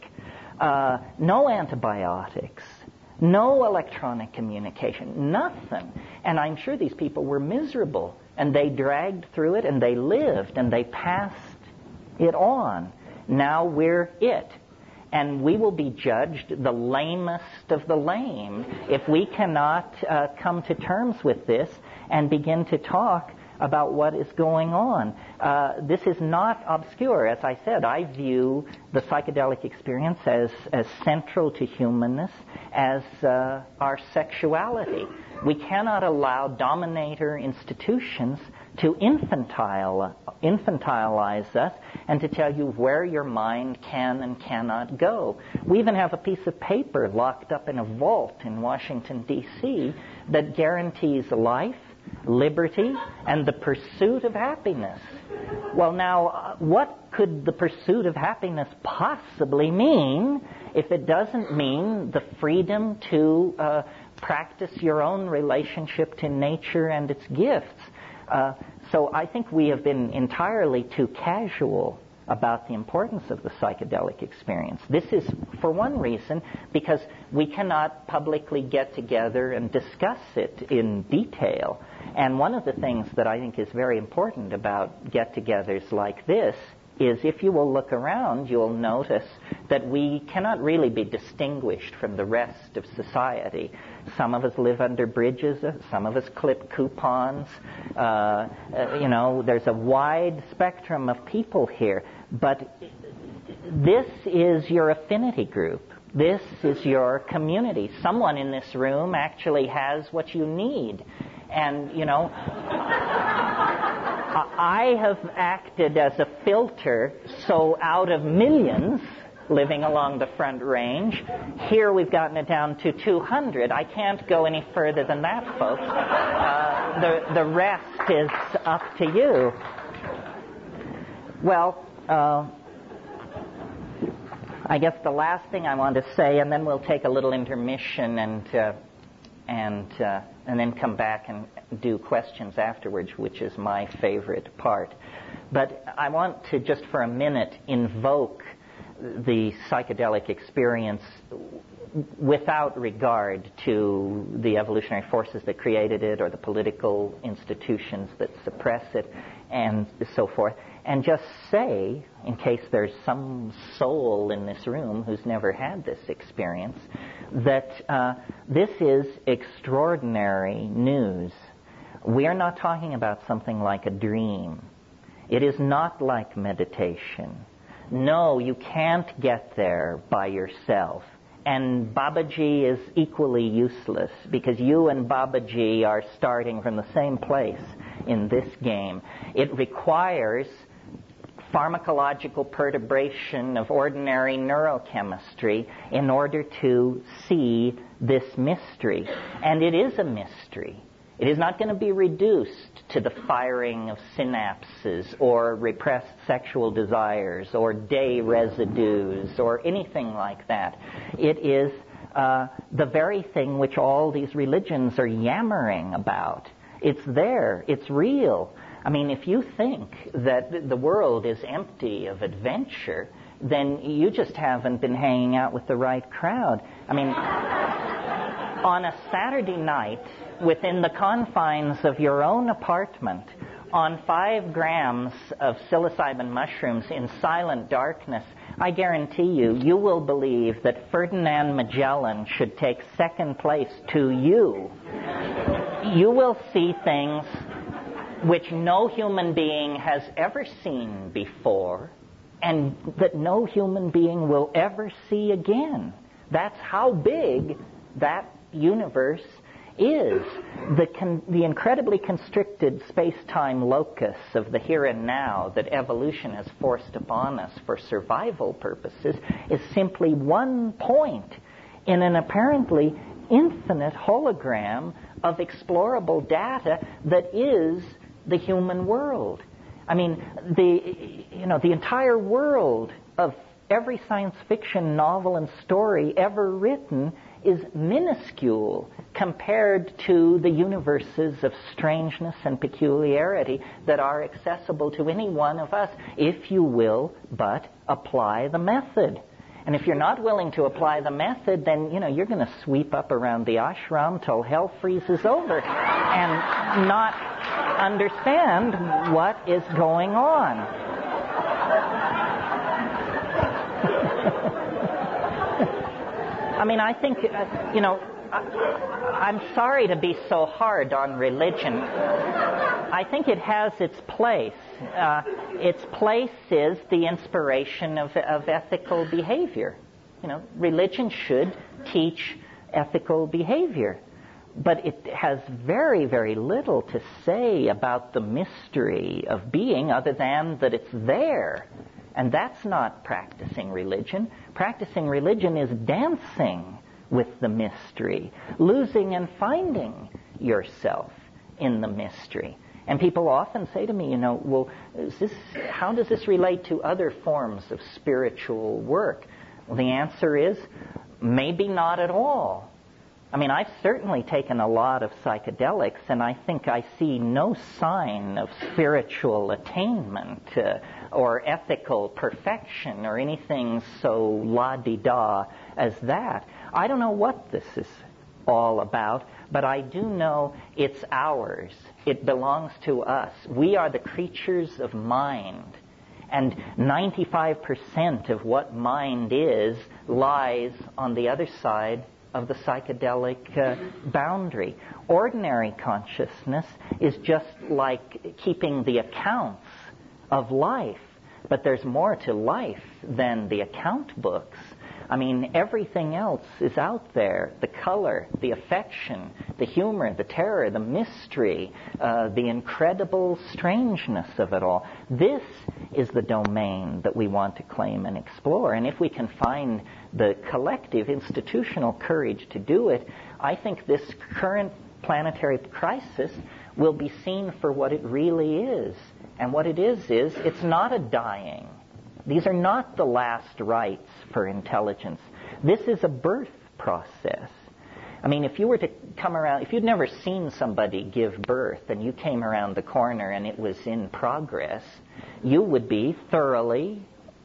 No antibiotics, no electronic communication, nothing. And I'm sure these people were miserable, and they dragged through it, and they lived, and they passed it on. Now we're it. And we will be judged the lamest of the lame if we cannot come to terms with this and begin to talk about what is going on. This is not obscure. As I said, I view the psychedelic experience as central to humanness, as our sexuality. We cannot allow dominator institutions to infantilize us and to tell you where your mind can and cannot go. We even have a piece of paper locked up in a vault in Washington, D.C. that guarantees life, liberty, and the pursuit of happiness. Well, now, what could the pursuit of happiness possibly mean if it doesn't mean the freedom to practice your own relationship to nature and its gifts? So I think we have been entirely too casual about the importance of the psychedelic experience. This is, for one reason, because we cannot publicly get together and discuss it in detail. And one of the things that I think is very important about get-togethers like this is, if you will look around, you'll notice that we cannot really be distinguished from the rest of society. Some of us live under bridges, some of us clip coupons. There's a wide spectrum of people here. But this is your affinity group. This is your community. Someone in this room actually has what you need. And, I have acted as a filter, so out of millions living along the Front Range, here we've gotten it down to 200. I can't go any further than that, folks. The rest is up to you. Well, I guess the last thing I want to say, and then we'll take a little intermission and then come back and do questions afterwards, which is my favorite part. But I want to just for a minute invoke the psychedelic experience without regard to the evolutionary forces that created it or the political institutions that suppress it and so forth, and just say, in case there's some soul in this room who's never had this experience, that this is extraordinary news. We are not talking about something like a dream. It is not like meditation. No, you can't get there by yourself. And Babaji is equally useless, because you and Babaji are starting from the same place in this game. It requires pharmacological perturbation of ordinary neurochemistry in order to see this mystery. And it is a mystery. It is not going to be reduced to the firing of synapses or repressed sexual desires or day residues or anything like that. It is the very thing which all these religions are yammering about. It's there. It's real. I mean, if you think that the world is empty of adventure, then you just haven't been hanging out with the right crowd. I mean, on a Saturday night, within the confines of your own apartment, on 5 grams of psilocybin mushrooms in silent darkness, I guarantee you will believe that Ferdinand Magellan should take second place to you. You will see things which no human being has ever seen before, and that no human being will ever see again. That's how big that universe is. The incredibly constricted space-time locus of the here and now that evolution has forced upon us for survival purposes is simply one point in an apparently infinite hologram of explorable data that is the human world. I mean, the entire world of every science fiction novel and story ever written is minuscule compared to the universes of strangeness and peculiarity that are accessible to any one of us, if you will but apply the method. And if you're not willing to apply the method, then, you're going to sweep up around the ashram till hell freezes over and not understand what is going on. I mean, I think, I'm sorry to be so hard on religion. I think it has its place. Its place is the inspiration of ethical behavior. Religion should teach ethical behavior. But it has very, very little to say about the mystery of being other than that it's there. And that's not practicing religion. Practicing religion is dancing with the mystery, losing and finding yourself in the mystery. And people often say to me, well, how does this relate to other forms of spiritual work? Well, the answer is maybe not at all. I mean, I've certainly taken a lot of psychedelics, and I think I see no sign of spiritual attainment or ethical perfection or anything so la-di-da as that. I don't know what this is all about, but I do know it's ours. It belongs to us. We are the creatures of mind. And 95% of what mind is lies on the other side of the psychedelic boundary. Ordinary consciousness is just like keeping the accounts of life, but there's more to life than the account books. I mean, everything else is out there. The color, the affection, the humor, the terror, the mystery, the incredible strangeness of it all. This is the domain that we want to claim and explore. And if we can find the collective institutional courage to do it, I think this current planetary crisis will be seen for what it really is. And what it is it's not a dying. These are not the last rites for intelligence. This is a birth process. I mean, if you were to come around, if you'd never seen somebody give birth and you came around the corner and it was in progress, you would be thoroughly,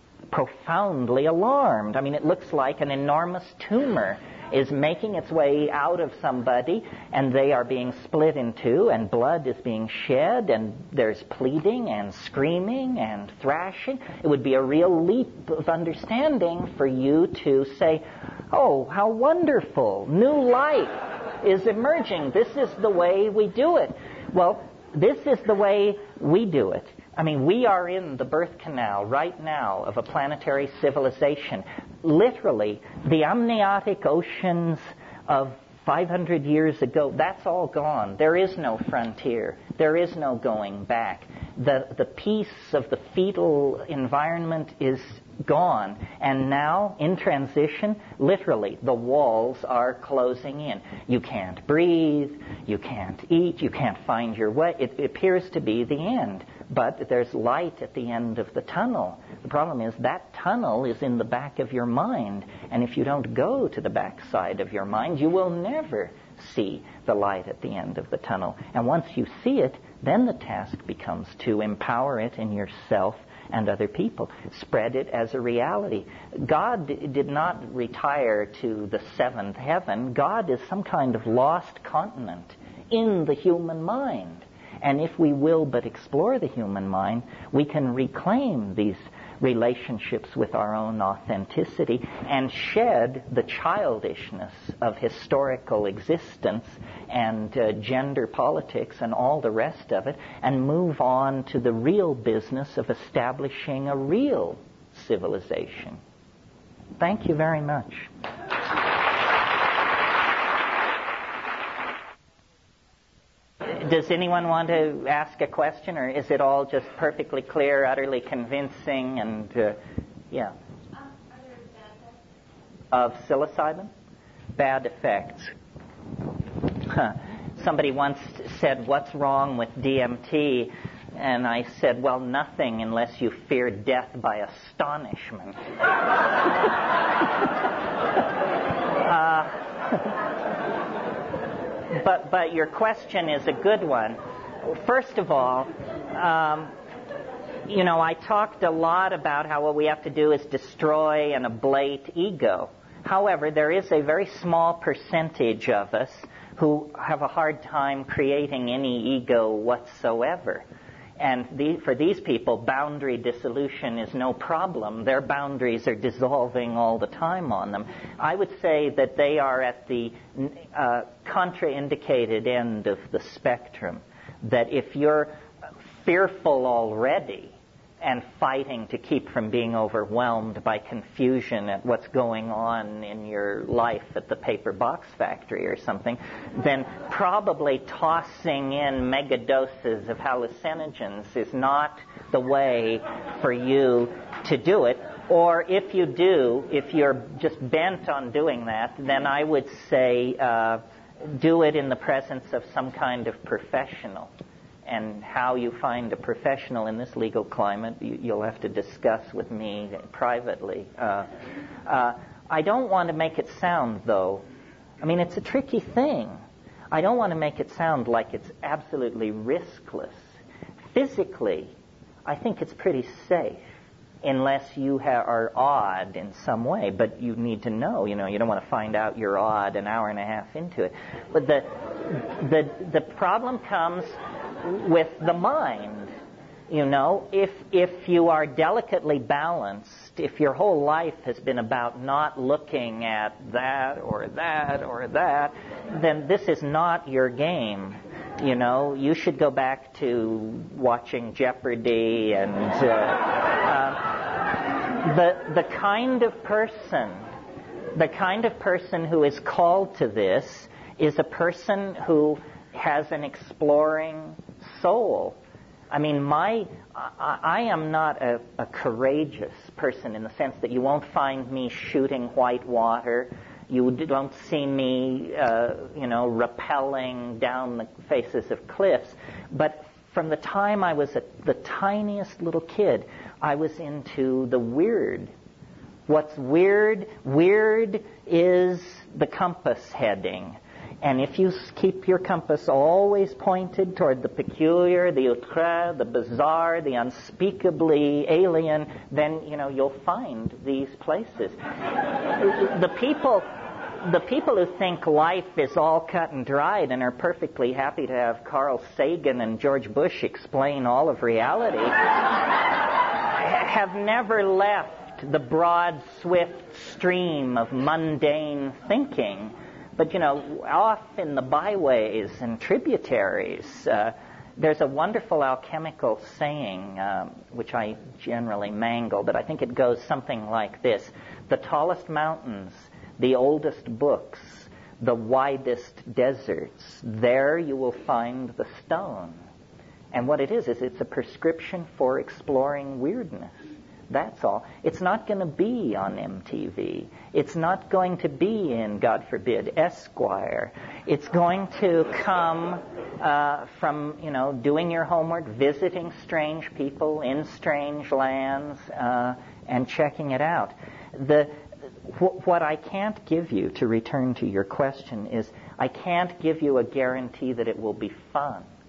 profoundly alarmed. I mean, it looks like an enormous tumor is making its way out of somebody, and they are being split in two, and blood is being shed, and there's pleading and screaming and thrashing. It would be a real leap of understanding for you to say, oh, how wonderful, new life is emerging. This is the way we do it. Well, this is the way we do it. I mean, we are in the birth canal right now of a planetary civilization. Literally, the amniotic oceans of 500 years ago, that's all gone. There is no frontier. There is no going back. The peace of the fetal environment is gone. And now, in transition, literally, the walls are closing in. You can't breathe, you can't eat, you can't find your way. It appears to be the end. But there's light at the end of the tunnel. The problem is that tunnel is in the back of your mind. And if you don't go to the back side of your mind, you will never see the light at the end of the tunnel. And once you see it, Then the task becomes to empower it in yourself and other people. Spread it as a reality. God did not retire to the seventh heaven. God is some kind of lost continent in the human mind. And if we will but explore the human mind, we can reclaim these relationships with our own authenticity and shed the childishness of historical existence and gender politics and all the rest of it, and move on to the real business of establishing a real civilization. Thank you very much. Does anyone want to ask a question, or is it all just perfectly clear, utterly convincing, and, yeah? Are there bad effects? Of psilocybin? Bad effects. Somebody once said, "What's wrong with DMT?" And I said, "Well, nothing unless you fear death by astonishment." But your question is a good one. First of all, I talked a lot about how what we have to do is destroy and ablate ego. However, there is a very small percentage of us who have a hard time creating any ego whatsoever. And for these people, boundary dissolution is no problem. Their boundaries are dissolving all the time on them. I would say that they are at the contraindicated end of the spectrum. That if you're fearful already and fighting to keep from being overwhelmed by confusion at what's going on in your life at the paper box factory or something, then probably tossing in mega doses of hallucinogens is not the way for you to do it. Or if you do, if you're just bent on doing that, then I would say do it in the presence of some kind of professional. And how you find a professional in this legal climate, you'll have to discuss with me privately. I don't want to make it sound, though, it's a tricky thing. I don't want to make it sound like it's absolutely riskless. Physically, I think it's pretty safe, unless you are odd in some way. But you need to know, you don't want to find out you're odd an hour and a half into it. But the problem comes with the mind. If you are delicately balanced, if your whole life has been about not looking at that or that or that, then this is not your game. You should go back to watching Jeopardy and the kind of person who is called to this is a person who has an exploring soul. I am not a courageous person in the sense that you won't find me shooting white water. You don't see me, rappelling down the faces of cliffs. But from the time I was the tiniest little kid, I was into the weird. What's weird? Weird is the compass heading. And if you keep your compass always pointed toward the peculiar, the outre, the bizarre, the unspeakably alien, then, you'll find these places. The people who think life is all cut and dried and are perfectly happy to have Carl Sagan and George Bush explain all of reality have never left the broad, swift stream of mundane thinking. But, off in the byways and tributaries, there's a wonderful alchemical saying, which I generally mangle, but I think it goes something like this. The tallest mountains, the oldest books, the widest deserts, there you will find the stone. And what it is it's a prescription for exploring weirdness. That's all. It's not going to be on MTV. It's not going to be in, God forbid, Esquire. It's going to come from, doing your homework, visiting strange people in strange lands, and checking it out. What I can't give you, to return to your question, is I can't give you a guarantee that it will be fun.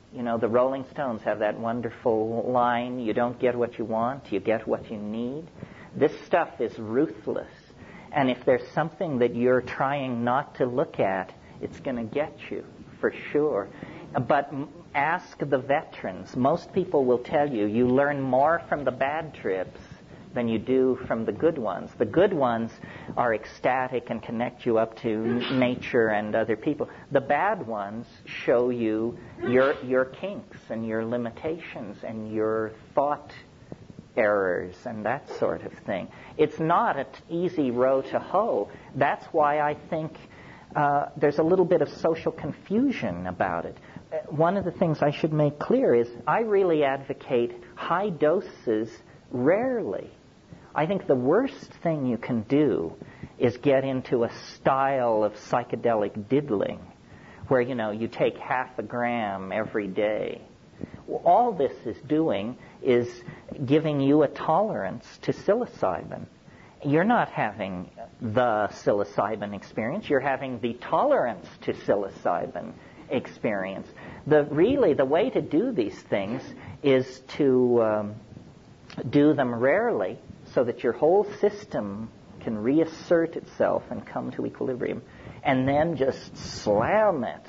You know, the Rolling Stones have that wonderful line, you don't get what you want, you get what you need. This stuff is ruthless. And if there's something that you're trying not to look at, it's going to get you, for sure. But ask the veterans. Most people will tell you, you learn more from the bad trips than you do from the good ones. The good ones are ecstatic and connect you up to nature and other people. The bad ones show you your kinks and your limitations and your thought errors and that sort of thing. It's not an easy row to hoe. That's why I think there's a little bit of social confusion about it. One of the things I should make clear is I really advocate high doses rarely. I think the worst thing you can do is get into a style of psychedelic diddling where, you know, you take half a gram every day. All this is doing is giving you a tolerance to psilocybin. You're not having the psilocybin experience. You're having the tolerance to psilocybin experience. The way to do these things is to do them rarely so that your whole system can reassert itself and come to equilibrium, and then just slam it.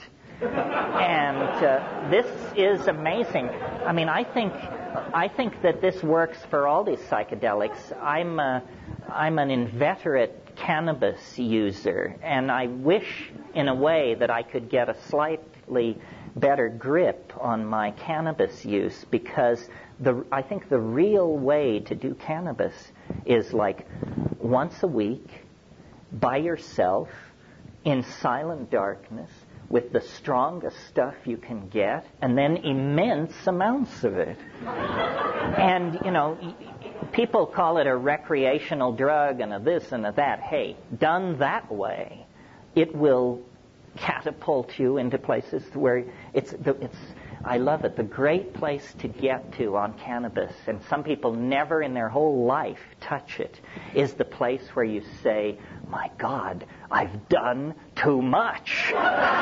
And this is amazing. I mean, I think that this works for all these psychedelics. I'm an inveterate cannabis user, and I wish, in a way, that I could get a slightly better grip on my cannabis use, because I think the real way to do cannabis is like once a week, by yourself, in silent darkness, with the strongest stuff you can get, and then immense amounts of it. And, you know, people call it a recreational drug and a this and a that. Hey, done that way, it will catapult you into places where I love it. The great place to get to on cannabis, and some people never in their whole life touch it, is the place where you say, my God, I've done too much.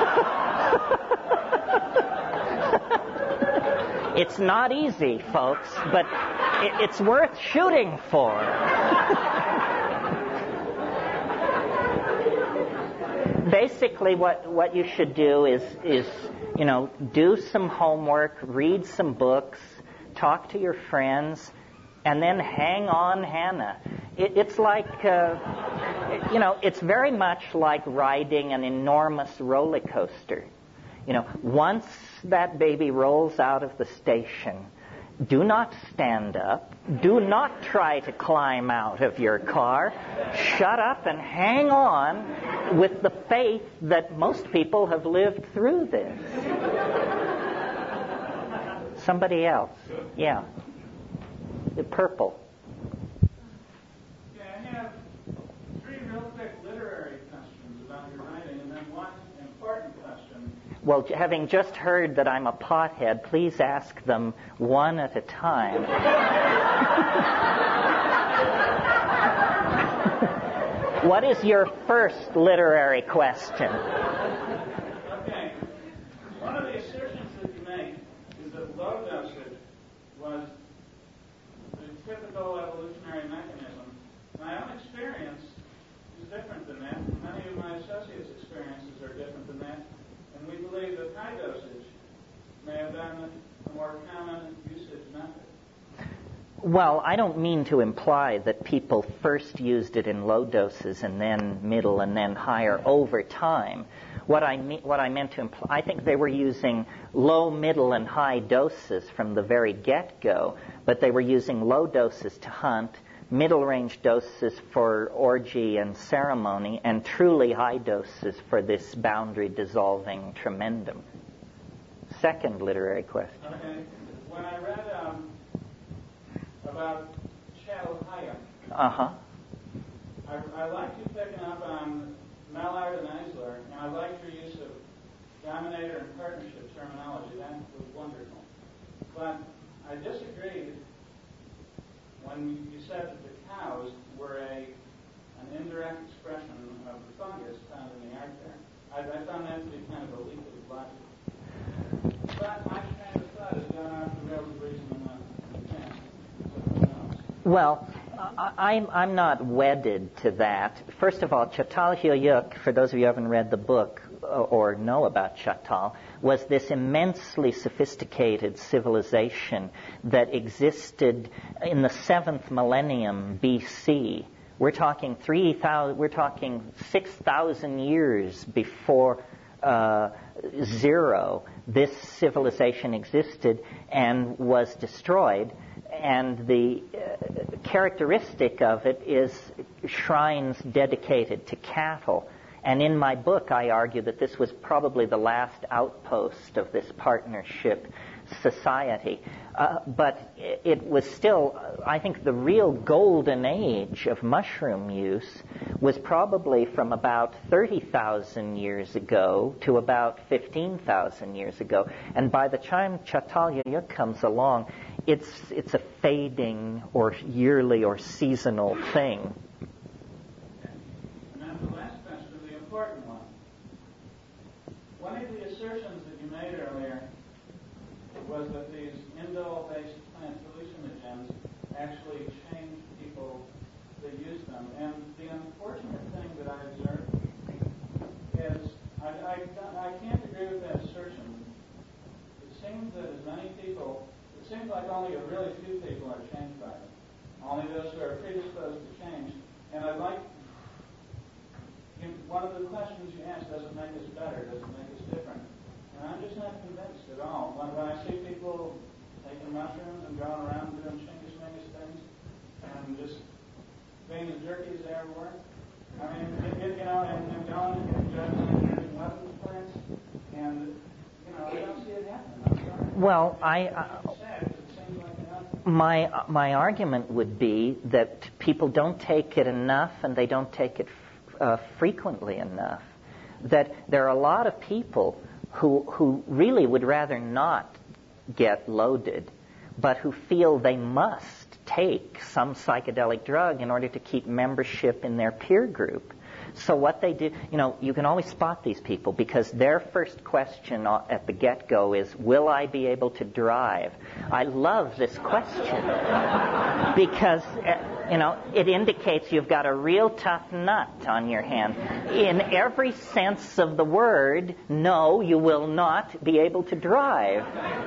It's not easy, folks, but it's worth shooting for. Basically, what you should do is you know, do some homework, read some books, talk to your friends, and then hang on, Hannah. It's like, you know, it's very much like riding an enormous roller coaster. You know, once that baby rolls out of the station, do not stand up. Do not try to climb out of your car. Shut up and hang on with the faith that most people have lived through this. Somebody else. Yeah. The purple. Yeah, I have three real quick literary questions about your writing, and then one important question. Well, having just heard that I'm a pothead, please ask them one at a time. What is your first literary question? Okay. One of the assertions that you make is that low dosage was the typical evolutionary mechanism. My own experience is different than that. Many of my associates' experiences are different than that. And we believe that high dosage may have been a more common usage method. Well, I don't mean to imply that people first used it in low doses and then middle and then higher over time. What I meant to imply, I think they were using low, middle, and high doses from the very get-go, but they were using low doses to hunt, middle-range doses for orgy and ceremony, and truly high doses for this boundary-dissolving tremendum. Second literary question. Okay. When I read about Chad Hayek, I liked you picking up on Mallard and Eisler, and I liked your use of dominator and partnership terminology. That was wonderful. But I disagreed when you said that the cows were an indirect expression of the fungus found in the art there. I found that to be kind of a leap of logic. But my Well, I'm not wedded to that. First of all, Çatalhöyük, for those of you who haven't read the book or know about Çatal, was this immensely sophisticated civilization that existed in the 7th millennium BC. We're talking 6,000 years before zero. This civilization existed and was destroyed. And the characteristic of it is shrines dedicated to cattle. And in my book, I argue that this was probably the last outpost of this partnership society. But it was still, I think the real golden age of mushroom use was probably from about 30,000 years ago to about 15,000 years ago. And by the time Çatalhöyük comes along, it's a fading or yearly or seasonal thing. And then the last question, the important one. One of the assertions that you made earlier was that these indole-based plant hallucinogens actually change people that use them. And the unfortunate thing that I observed is I can't agree with that assertion. It seems that as many people, it seems like only a really few people are changed by it. Only those who are predisposed to change. And I'd like, one of the questions you asked, does it make us better? Does it make us different? And I'm just not convinced at all. When I see people taking mushrooms and going around doing shingus things and just being as jerky as they ever were, I mean, and going and judging weapons plants, and, I don't see it happening. I'm sorry. Well, my argument would be that people don't take it enough and they don't take it frequently enough. That there are a lot of people who really would rather not get loaded, but who feel they must take some psychedelic drug in order to keep membership in their peer group. So what they do, you can always spot these people because their first question at the get-go is, will I be able to drive? I love this question because, it indicates you've got a real tough nut on your hand. In every sense of the word, no, you will not be able to drive.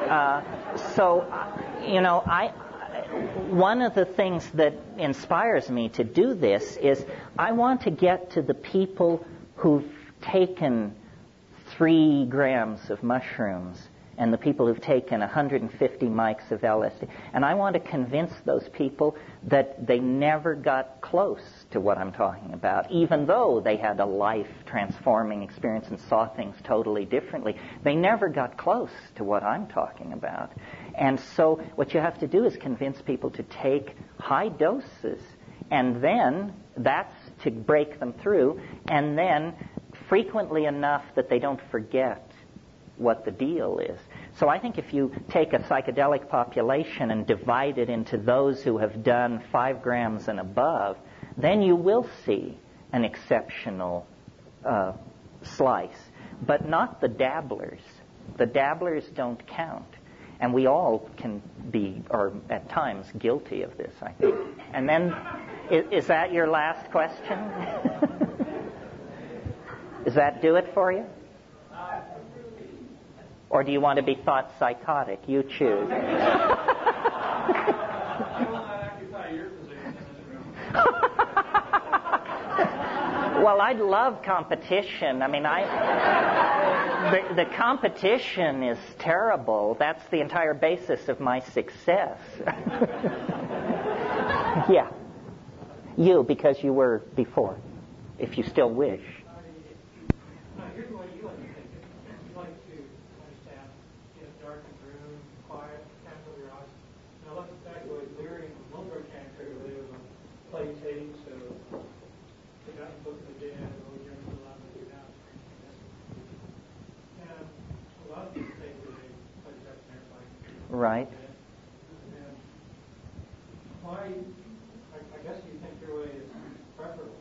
One of the things that inspires me to do this is I want to get to the people who've taken 3 grams of mushrooms and the people who've taken 150 mics of LSD. And I want to convince those people that they never got close to what I'm talking about. Even though they had a life-transforming experience and saw things totally differently, they never got close to what I'm talking about. And so what you have to do is convince people to take high doses, and then that's to break them through, and then frequently enough that they don't forget what the deal is. So I think if you take a psychedelic population and divide it into those who have done 5 grams and above, then you will see an exceptional slice, but not the dabblers. The dabblers don't count. And we all can be, or at times, guilty of this, I think. And then, is that your last question? Does that do it for you? Or do you want to be thought psychotic? You choose. I will not occupy your position in this room. Well, I'd love competition. I mean, the competition is terrible. That's the entire basis of my success. Yeah. You, because you were before, if you still wish. Here's what you like to think. You like to understand, dark and room, quiet, can't close your eyes. Now, look back to what Leary and Wilbur came to. They was on play tapes, so they got the book of the dead, or Jim the Love of the Down. And a lot of people think that they play the Jefferson Airplane. Right. And why, I guess you think your way is preferable.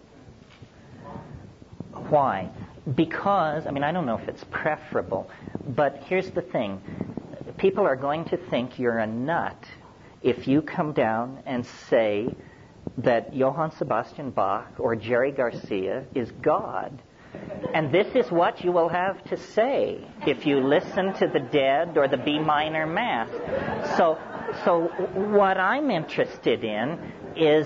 Why? Because, I don't know if it's preferable, but here's the thing. People are going to think you're a nut if you come down and say that Johann Sebastian Bach or Jerry Garcia is God. And this is what you will have to say if you listen to the Dead or the B minor Mass. So what I'm interested in is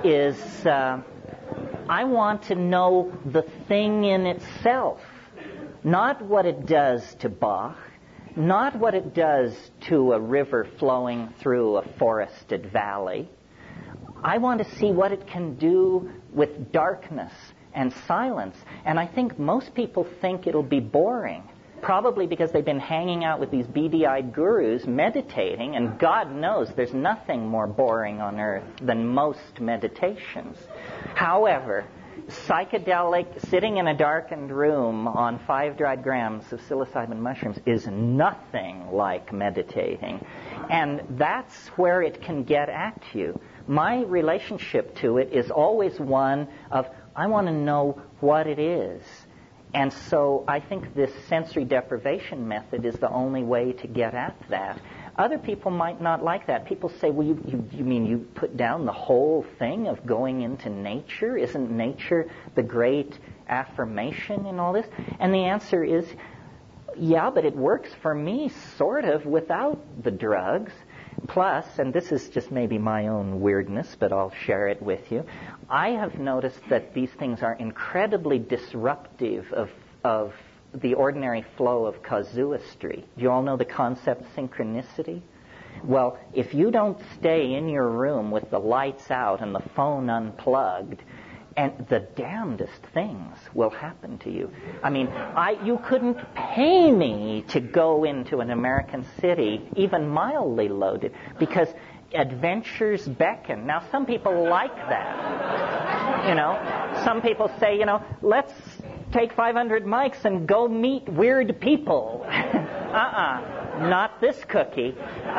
I want to know the thing in itself, not what it does to Bach, not what it does to a river flowing through a forested valley. I want to see what it can do with darkness and silence. And I think most people think it'll be boring, probably because they've been hanging out with these beady-eyed gurus meditating, and God knows there's nothing more boring on earth than most meditations. However, psychedelic, sitting in a darkened room on 5 dried grams of psilocybin mushrooms is nothing like meditating. And that's where it can get at you. My relationship to it is always one of, I want to know what it is. And so I think this sensory deprivation method is the only way to get at that. Other people might not like that. People say, well, you mean you put down the whole thing of going into nature? Isn't nature the great affirmation in all this? And the answer is, yeah, but it works for me sort of without the drugs. Plus, and this is just maybe my own weirdness, but I'll share it with you, I have noticed that these things are incredibly disruptive of the ordinary flow of casuistry. Do you all know the concept synchronicity? Well, if you don't stay in your room with the lights out and the phone unplugged, and the damnedest things will happen to you. I mean, you couldn't pay me to go into an American city, even mildly loaded, because adventures beckon. Now, some people like that. You know, some people say, let's take 500 mics and go meet weird people. Not this cookie.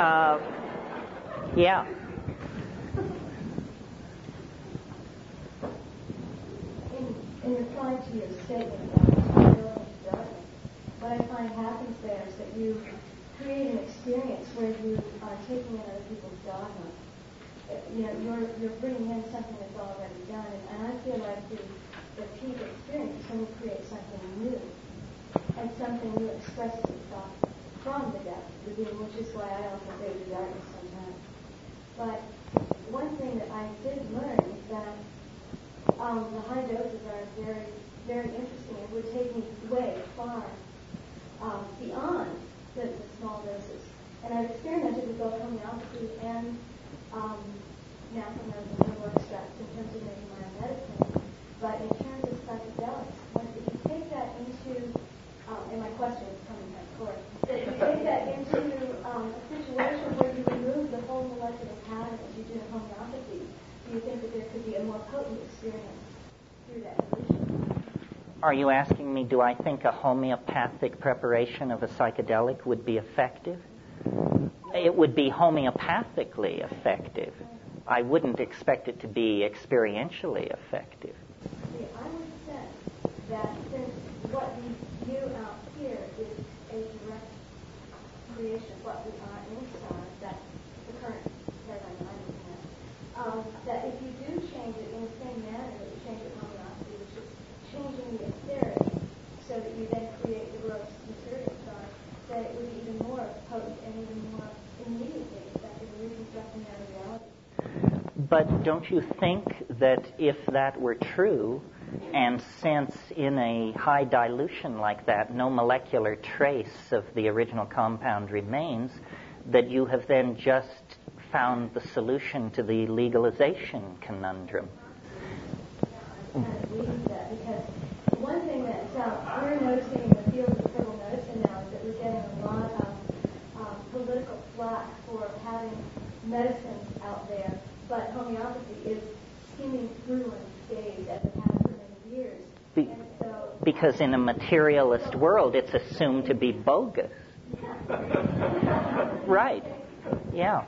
Yeah. In reply to your statement about going into darkness, what I find happens there is that you create an experience where you are taking in other people's dogma. You're bringing in something that's already done, and I feel like the peak experience is when you create something new, and something new expresses itself from the depth of the being, which is why I also go to darkness sometimes. But one thing that I did learn is that the high doses are very, very interesting and would take me way far beyond the small doses. And I've experimented with both homeopathy and natural medical extracts in terms of making my own medicine. But in terms of psychedelics, if you take that into, and my question is coming back forward, if you take that into a situation where you remove the whole molecular pattern as you do in homeopathy, do you think that there could be a more potent experience through that solution? Are you asking me, do I think a homeopathic preparation of a psychedelic would be effective? It would be homeopathically effective. I wouldn't expect it to be experientially effective. See, I would sense that since what we do out here is a direct creation of what we are inside, that's the current paradigm I'm looking at, that if you do change it in the same manner that you change it in homeopathy, which is changing the etheric so that you then create the gross material side, that it would be even more potent and even more immediately effective in reconstructing their reality. But don't you think that if that were true, and since in a high dilution like that no molecular trace of the original compound remains, that you have then just found the solution to the legalization conundrum? I kind of believe that, because one thing that we're noticing in the field of herbal medicine now is that we're getting a lot of political flack for having medicines out there, but homeopathy is skimming through unscathed as it has for many years. Because in a materialist world, it's assumed to be bogus. Right. Yeah.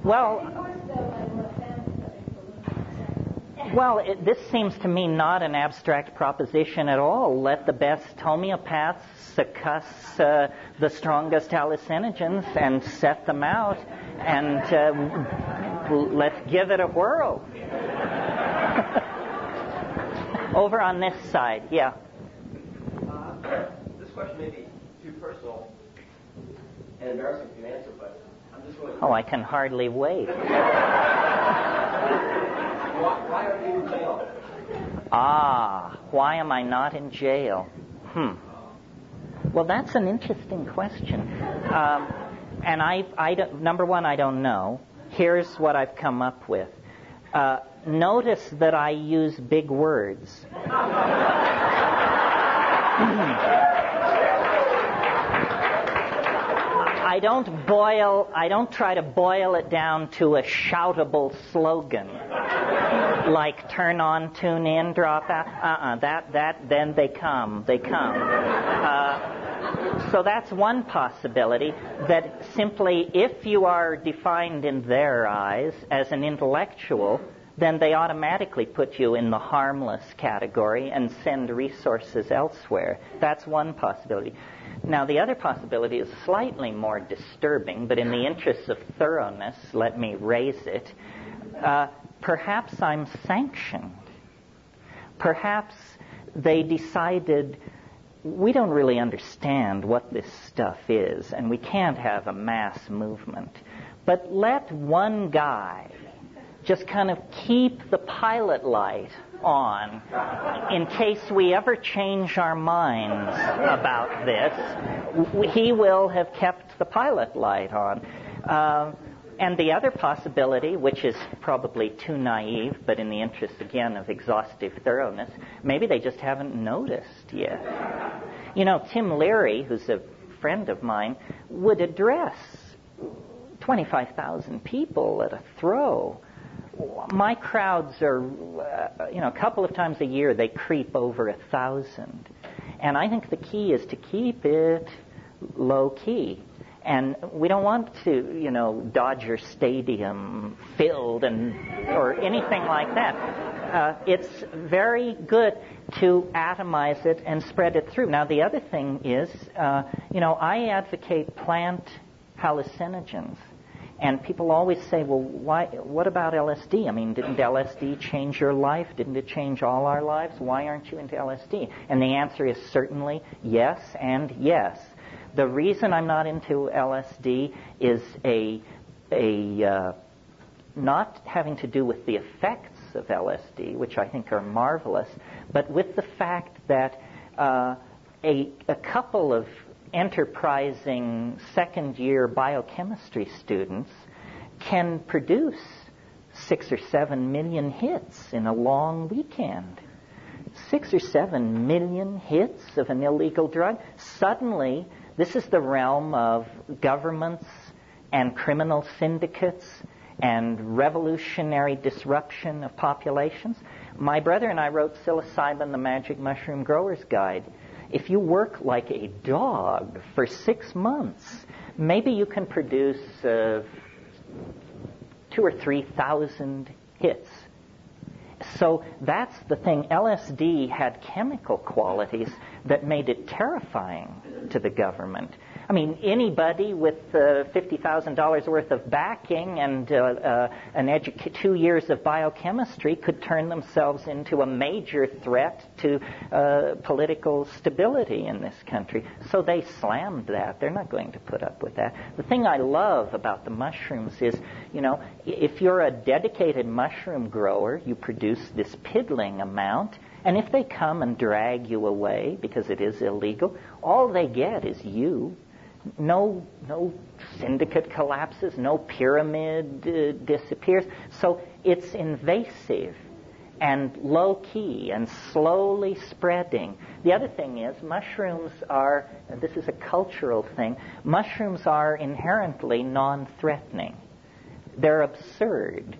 Well, this seems to me not an abstract proposition at all. Let the best homeopaths succuss the strongest hallucinogens and set them out and Let's give it a whirl. Over on this side, yeah. This question may be too personal and embarrassing for you to answer, but I'm just really... Oh, I can hardly wait. Why are you in jail? Why am I not in jail? Well, that's an interesting question. And number one, I don't know. Here's what I've come up with. Notice that I use big words. I don't try to boil it down to a shoutable slogan. Like turn on, tune in, drop out. Then they come. So that's one possibility, that simply if you are defined in their eyes as an intellectual, then they automatically put you in the harmless category and send resources elsewhere. That's one possibility. Now, the other possibility is slightly more disturbing, but in the interest of thoroughness, let me raise it. Perhaps I'm sanctioned. Perhaps they decided, we don't really understand what this stuff is, and we can't have a mass movement. But let one guy just kind of keep the pilot light on in case we ever change our minds about this. He will have kept the pilot light on. And the other possibility, which is probably too naive, but in the interest, again, of exhaustive thoroughness, maybe they just haven't noticed yet. You know, Tim Leary, who's a friend of mine, would address 25,000 people at a throw. My crowds are, a couple of times a year, they creep over 1,000. And I think the key is to keep it low key. And we don't want to, Dodger Stadium filled or anything like that. It's very good to atomize it and spread it through. Now, the other thing is, I advocate plant hallucinogens. And people always say, well, what about LSD? I mean, didn't LSD change your life? Didn't it change all our lives? Why aren't you into LSD? And the answer is certainly yes and yes. The reason I'm not into LSD is not having to do with the effects of LSD, which I think are marvelous, but with the fact that a couple of enterprising second-year biochemistry students can produce 6 or 7 million hits in a long weekend. 6 or 7 million hits of an illegal drug. Suddenly, this is the realm of governments and criminal syndicates and revolutionary disruption of populations. My brother and I wrote Psilocybin, the Magic Mushroom Grower's Guide. If you work like a dog for 6 months, maybe you can produce 2,000 or 3,000 hits. So that's the thing. LSD had chemical qualities that made it terrifying to the government. I mean, anybody with $50,000 worth of backing and 2 years of biochemistry could turn themselves into a major threat to political stability in this country. So they slammed that. They're not going to put up with that. The thing I love about the mushrooms is, if you're a dedicated mushroom grower, you produce this piddling amount. And if they come and drag you away because it is illegal, all they get is you. No syndicate collapses, no pyramid disappears. So it's invasive and low-key and slowly spreading. The other thing is mushrooms are, and this is a cultural thing, mushrooms are inherently non-threatening. They're absurd.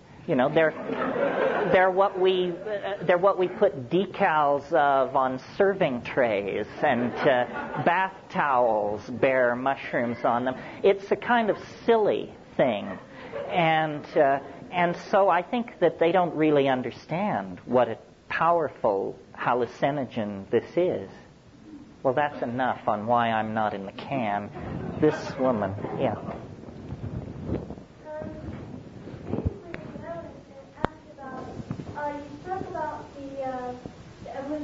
They're what we put decals of on serving trays, and bath towels bear mushrooms on them. It's a kind of silly thing, and so I think that they don't really understand what a powerful hallucinogen this is. Well, that's enough on why I'm not in the can. This woman, yeah.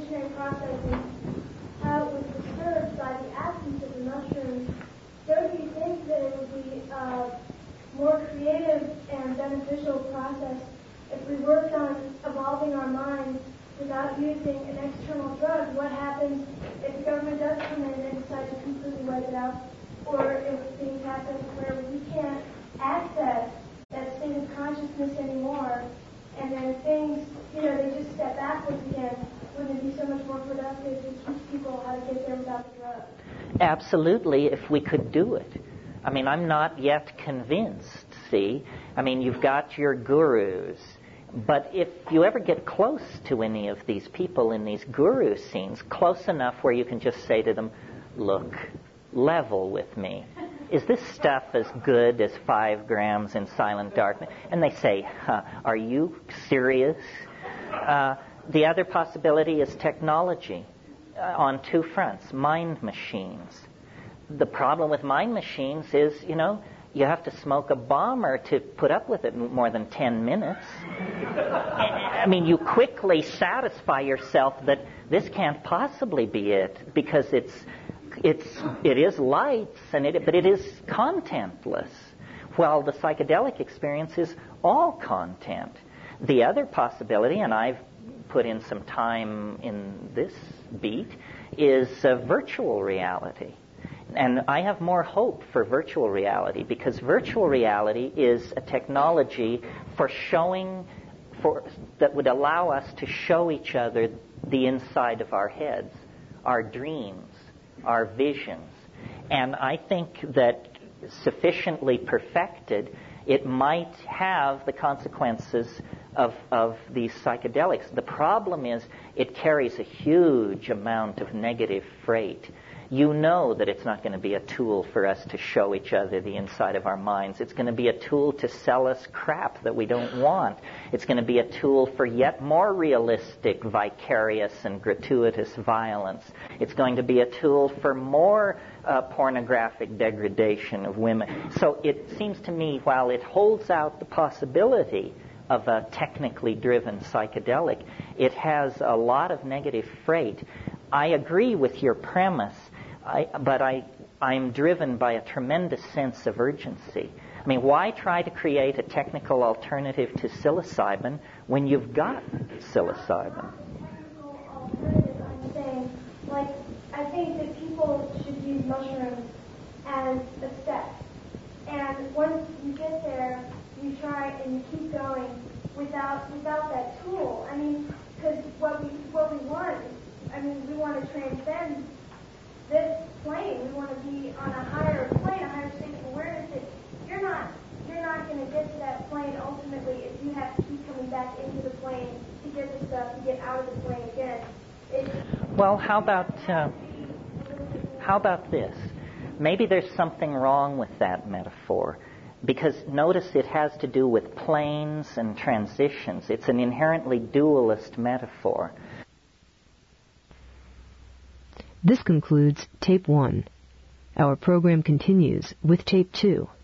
evolutionary processes, how it was disturbed by the absence of the mushrooms, don't you think that it would be a more creative and beneficial process if we worked on evolving our minds without using an external drug? What happens if the government does come in and decide to completely wipe it out, or if things happen where we can't access that state of consciousness anymore, and then things, they just step backwards again? Wouldn't it be so much more productive to teach people how to get there without the drug? Absolutely, if we could do it. I mean, I'm not yet convinced, see? I mean, you've got your gurus. But if you ever get close to any of these people in these guru scenes, close enough where you can just say to them, look, level with me. Is this stuff as good as 5 grams in silent darkness? And they say, are you serious? The other possibility is technology on 2 fronts, mind machines. The problem with mind machines is, you have to smoke a bomber to put up with it more than 10 minutes. I mean, you quickly satisfy yourself that this can't possibly be it, because it is lights, but it is contentless, while the psychedelic experience is all content. The other possibility, and I've put in some time in this beat, is virtual reality. And I have more hope for virtual reality, because virtual reality is a technology that would allow us to show each other the inside of our heads, our dreams, our visions. And I think that sufficiently perfected, it might have the consequences of these psychedelics. The problem is it carries a huge amount of negative freight. You know that it's not going to be a tool for us to show each other the inside of our minds. It's going to be a tool to sell us crap that we don't want. It's going to be a tool for yet more realistic, vicarious, and gratuitous violence. It's going to be a tool for more pornographic degradation of women. So it seems to me, while it holds out the possibility of a technically driven psychedelic, it has a lot of negative freight. I agree with your premise, but I'm driven by a tremendous sense of urgency. I mean, why try to create a technical alternative to psilocybin when you've got psilocybin? Technical alternative, I'm saying, I think that people should use mushrooms as a step. And once you get there, you try and you keep going without that tool. I mean, because what we want is, we want to transcend this plane. We want to be on a higher plane, a higher state of awareness. That you're not going to get to that plane ultimately if you have to keep coming back into the plane to get the stuff, to get out of the plane again. Well, how about this? Maybe there's something wrong with that metaphor, because notice it has to do with planes and transitions. It's an inherently dualist metaphor. This concludes Tape 1. Our program continues with Tape 2.